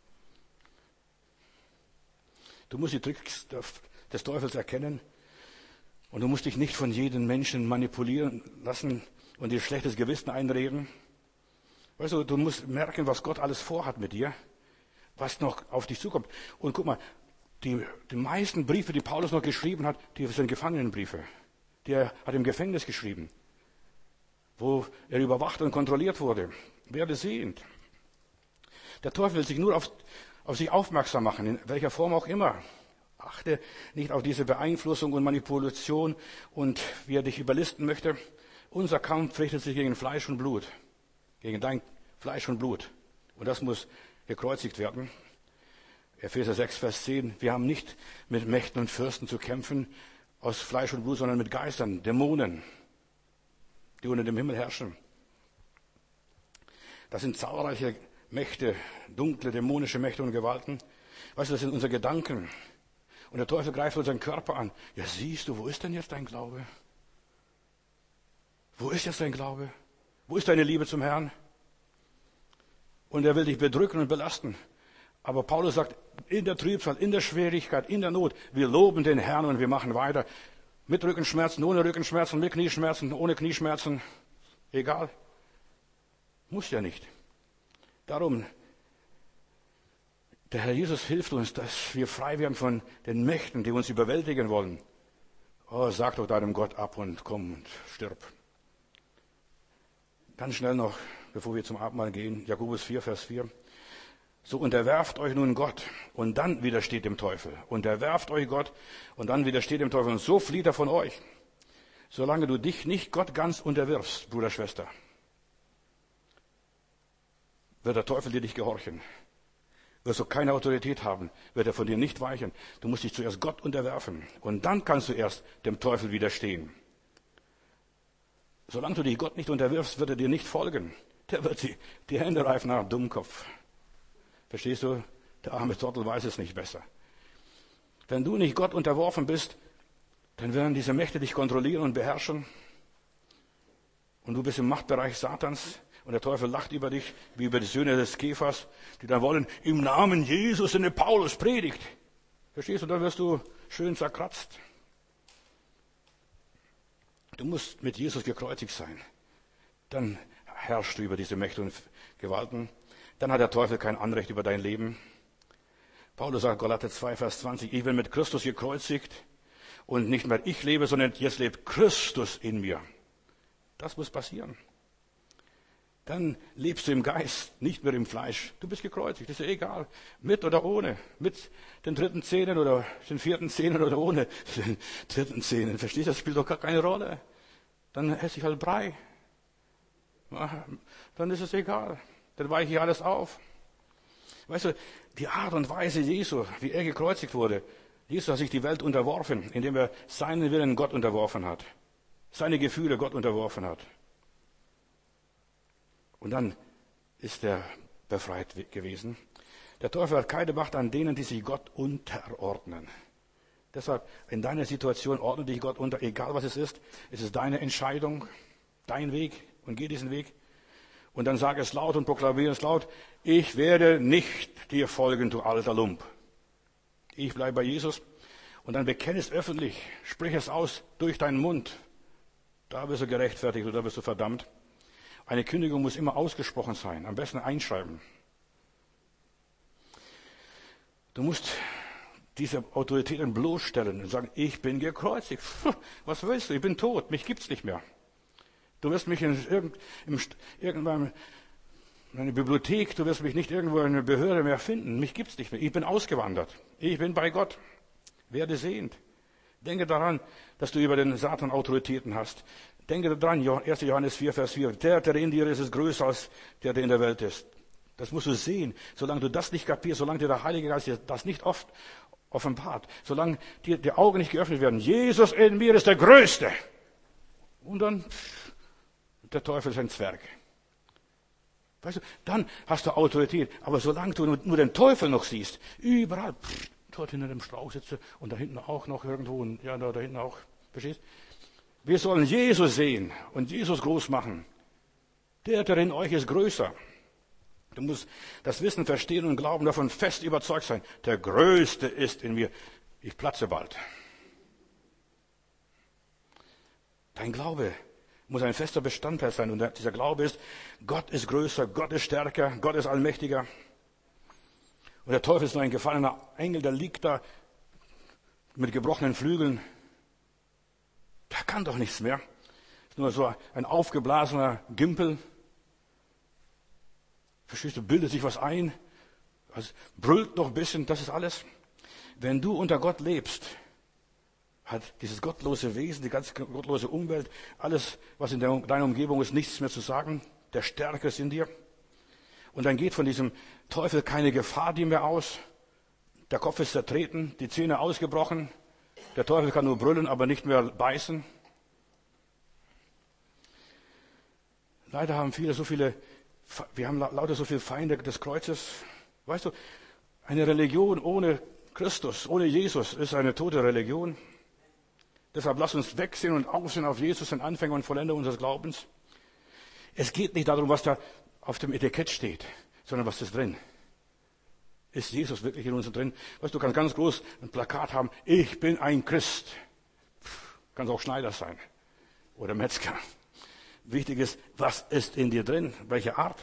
Du musst die Tricks des Teufels erkennen. Und du musst dich nicht von jedem Menschen manipulieren lassen und dir schlechtes Gewissen einreden. Weißt du, du musst merken, was Gott alles vorhat mit dir, was noch auf dich zukommt. Und guck mal, die, die meisten Briefe, die Paulus noch geschrieben hat, die sind Gefangenenbriefe. Die er hat im Gefängnis geschrieben, wo er überwacht und kontrolliert wurde. Werde sehend. Der Teufel will sich nur auf, auf sich aufmerksam machen, in welcher Form auch immer. Achte nicht auf diese Beeinflussung und Manipulation und wie er dich überlisten möchte. Unser Kampf richtet sich gegen Fleisch und Blut. Gegen dein Fleisch und Blut. Und das muss gekreuzigt werden. Epheser sechs, Vers zehn. Wir haben nicht mit Mächten und Fürsten zu kämpfen aus Fleisch und Blut, sondern mit Geistern, Dämonen, die unter dem Himmel herrschen. Das sind zahlreiche Mächte, dunkle, dämonische Mächte und Gewalten. Weißt du, das sind unsere Gedanken. Und der Teufel greift unseren Körper an. Ja, siehst du, wo ist denn jetzt dein Glaube? Wo ist jetzt dein Glaube? Wo ist deine Liebe zum Herrn? Und er will dich bedrücken und belasten. Aber Paulus sagt, in der Trübsal, in der Schwierigkeit, in der Not, wir loben den Herrn und wir machen weiter. Mit Rückenschmerzen, ohne Rückenschmerzen, mit Knieschmerzen, ohne Knieschmerzen. Egal. Muss ja nicht. Darum, der Herr Jesus hilft uns, dass wir frei werden von den Mächten, die uns überwältigen wollen. Oh, sag doch deinem Gott ab und komm und stirb. Ganz schnell noch, bevor wir zum Abendmahl gehen, Jakobus vier, Vers vier. So unterwerft euch nun Gott und dann widersteht dem Teufel. Unterwerft euch Gott und dann widersteht dem Teufel und so flieht er von euch. Solange du dich nicht Gott ganz unterwirfst, Bruder, Schwester, wird der Teufel dir nicht gehorchen. Wirst du keine Autorität haben, wird er von dir nicht weichen. Du musst dich zuerst Gott unterwerfen und dann kannst du erst dem Teufel widerstehen. Solange du dich Gott nicht unterwirfst, wird er dir nicht folgen. Der wird die, die Hände reifen nach Dummkopf. Verstehst du? Der arme Trottel weiß es nicht besser. Wenn du nicht Gott unterworfen bist, dann werden diese Mächte dich kontrollieren und beherrschen. Und du bist im Machtbereich Satans und der Teufel lacht über dich, wie über die Söhne des Käfers, die dann wollen, im Namen Jesus in der Paulus predigt. Verstehst du? Dann wirst du schön zerkratzt. Du musst mit Jesus gekreuzigt sein. Dann herrschst du über diese Mächte und Gewalten. Dann hat der Teufel kein Anrecht über dein Leben. Paulus sagt, Galater zwei, Vers zwanzig, ich bin mit Christus gekreuzigt und nicht mehr ich lebe, sondern jetzt lebt Christus in mir. Das muss passieren. Dann lebst du im Geist, nicht mehr im Fleisch. Du bist gekreuzigt, ist ja egal. Mit oder ohne. Mit den dritten Zähnen oder den vierten Zähnen oder ohne den dritten Zähnen. Verstehst du, das spielt doch gar keine Rolle. Dann esse ich halt Brei. Dann ist es egal. Dann weiche ich alles auf. Weißt du, die Art und Weise Jesu, wie er gekreuzigt wurde. Jesus hat sich die Welt unterworfen, indem er seinen Willen Gott unterworfen hat. Seine Gefühle Gott unterworfen hat. Und dann ist er befreit gewesen. Der Teufel hat keine Macht an denen, die sich Gott unterordnen. Deshalb, in deiner Situation ordne dich Gott unter, egal was es ist. Es ist deine Entscheidung, dein Weg und geh diesen Weg. Und dann sag es laut und proklamiere es laut, ich werde nicht dir folgen, du alter Lump. Ich bleibe bei Jesus. Und dann bekenne es öffentlich, sprich es aus durch deinen Mund. Da wirst du gerechtfertigt oder da wirst du verdammt. Eine Kündigung muss immer ausgesprochen sein, am besten einschreiben. Du musst diese Autoritäten bloßstellen und sagen, ich bin gekreuzigt. Was willst du? Ich bin tot, mich gibt's nicht mehr. Du wirst mich in irgend, im, irgendwann in einer Bibliothek, du wirst mich nicht irgendwo in einer Behörde mehr finden. Mich gibt's nicht mehr. Ich bin ausgewandert. Ich bin bei Gott. Werde sehend. Denke daran, dass du über den Satan Autoritäten hast. Denke daran, erster Johannes vier, Vers vier. Der, der in dir ist, ist größer als der, der in der Welt ist. Das musst du sehen. Solange du das nicht kapierst, solange dir der Heilige Geist das nicht oft offenbart, solange dir die Augen nicht geöffnet werden. Jesus in mir ist der Größte. Und dann, der Teufel ist ein Zwerg. Weißt du, dann hast du Autorität. Aber solange du nur den Teufel noch siehst, überall, pff, dort hinter dem Strauch sitze und da hinten auch noch irgendwo und ja, da, da hinten auch. Verstehst? Wir sollen Jesus sehen und Jesus groß machen. Der, der in euch ist, größer. Du musst das Wissen verstehen und glauben, davon fest überzeugt sein. Der Größte ist in mir. Ich platze bald. Dein Glaube muss ein fester Bestandteil sein. Und dieser Glaube ist, Gott ist größer, Gott ist stärker, Gott ist allmächtiger. Und der Teufel ist nur ein gefallener Engel, der liegt da mit gebrochenen Flügeln. Der kann doch nichts mehr. Ist nur so ein aufgeblasener Gimpel. Verstehst du, bildet sich was ein, also brüllt noch ein bisschen, das ist alles. Wenn du unter Gott lebst, hat dieses gottlose Wesen, die ganz gottlose Umwelt, alles, was in deiner Umgebung ist, nichts mehr zu sagen. Der Stärke ist in dir. Und dann geht von diesem Teufel keine Gefahr dir mehr aus. Der Kopf ist zertreten, die Zähne ausgebrochen. Der Teufel kann nur brüllen, aber nicht mehr beißen. Leider haben viele so viele, wir haben lauter so viele Feinde des Kreuzes. Weißt du, eine Religion ohne Christus, ohne Jesus ist eine tote Religion. Deshalb lass uns wegsehen und aufsehen auf Jesus, den Anfänger und Vollender unseres Glaubens. Es geht nicht darum, was da auf dem Etikett steht, sondern was ist drin. Ist Jesus wirklich in uns drin? Weißt du, du kannst ganz groß ein Plakat haben, ich bin ein Christ. Pff, kannst auch Schneider sein oder Metzger. Wichtig ist, was ist in dir drin? Welche Art?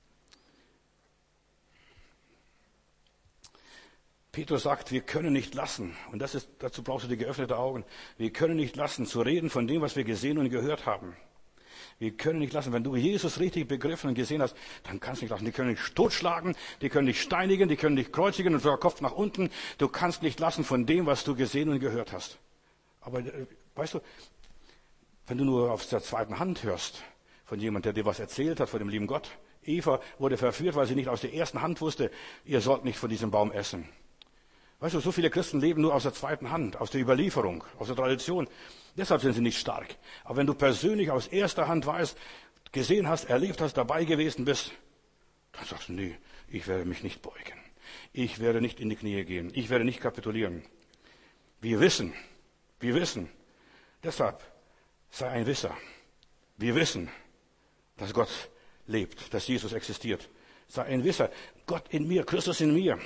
Petrus sagt, wir können nicht lassen, und das ist, dazu brauchst du die geöffneten Augen, wir können nicht lassen, zu reden von dem, was wir gesehen und gehört haben. Wir können nicht lassen, wenn du Jesus richtig begriffen und gesehen hast, dann kannst du nicht lassen. Die können dich totschlagen, die können dich steinigen, die können dich kreuzigen und sogar Kopf nach unten. Du kannst nicht lassen von dem, was du gesehen und gehört hast. Aber weißt du, wenn du nur aus der zweiten Hand hörst, von jemand, der dir was erzählt hat, von dem lieben Gott. Eva wurde verführt, weil sie nicht aus der ersten Hand wusste, ihr sollt nicht von diesem Baum essen. Weißt du, so viele Christen leben nur aus der zweiten Hand, aus der Überlieferung, aus der Tradition. Deshalb sind sie nicht stark. Aber wenn du persönlich aus erster Hand weißt, gesehen hast, erlebt hast, dabei gewesen bist, dann sagst du, nee, ich werde mich nicht beugen. Ich werde nicht in die Knie gehen. Ich werde nicht kapitulieren. Wir wissen, wir wissen. Deshalb sei ein Wisser. Wir wissen, dass Gott lebt, dass Jesus existiert. Sei ein Wisser. Gott in mir, Christus in mir.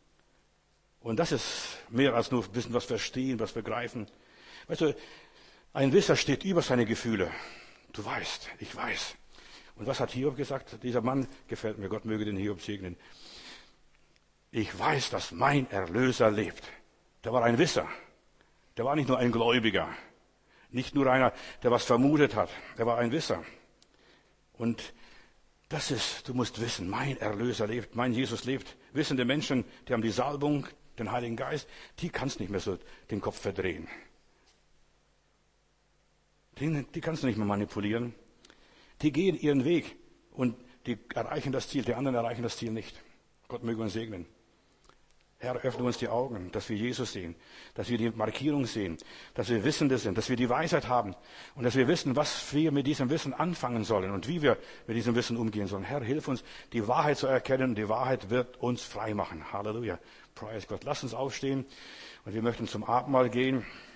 Und das ist mehr als nur ein bisschen was verstehen, was begreifen. Weißt du, Ein Wisser steht über seine Gefühle. Du weißt, ich weiß. Und was hat Hiob gesagt? Dieser Mann gefällt mir, Gott möge den Hiob segnen. Ich weiß, dass mein Erlöser lebt. Der war ein Wisser. Der war nicht nur ein Gläubiger. Nicht nur einer, der was vermutet hat. Er war ein Wisser. Und das ist, du musst wissen, mein Erlöser lebt, mein Jesus lebt. Wissende Menschen, die haben die Salbung, den Heiligen Geist, die kannst nicht mehr so den Kopf verdrehen. Die, die kannst du nicht mehr manipulieren. Die gehen ihren Weg und die erreichen das Ziel, die anderen erreichen das Ziel nicht. Gott möge uns segnen. Herr, öffne uns die Augen, dass wir Jesus sehen, dass wir die Markierung sehen, dass wir Wissende sind, dass wir die Weisheit haben und dass wir wissen, was wir mit diesem Wissen anfangen sollen und wie wir mit diesem Wissen umgehen sollen. Herr, hilf uns, die Wahrheit zu erkennen. Die Wahrheit wird uns frei machen. Halleluja. Preis Gott. Lass uns aufstehen und wir möchten zum Abendmahl gehen.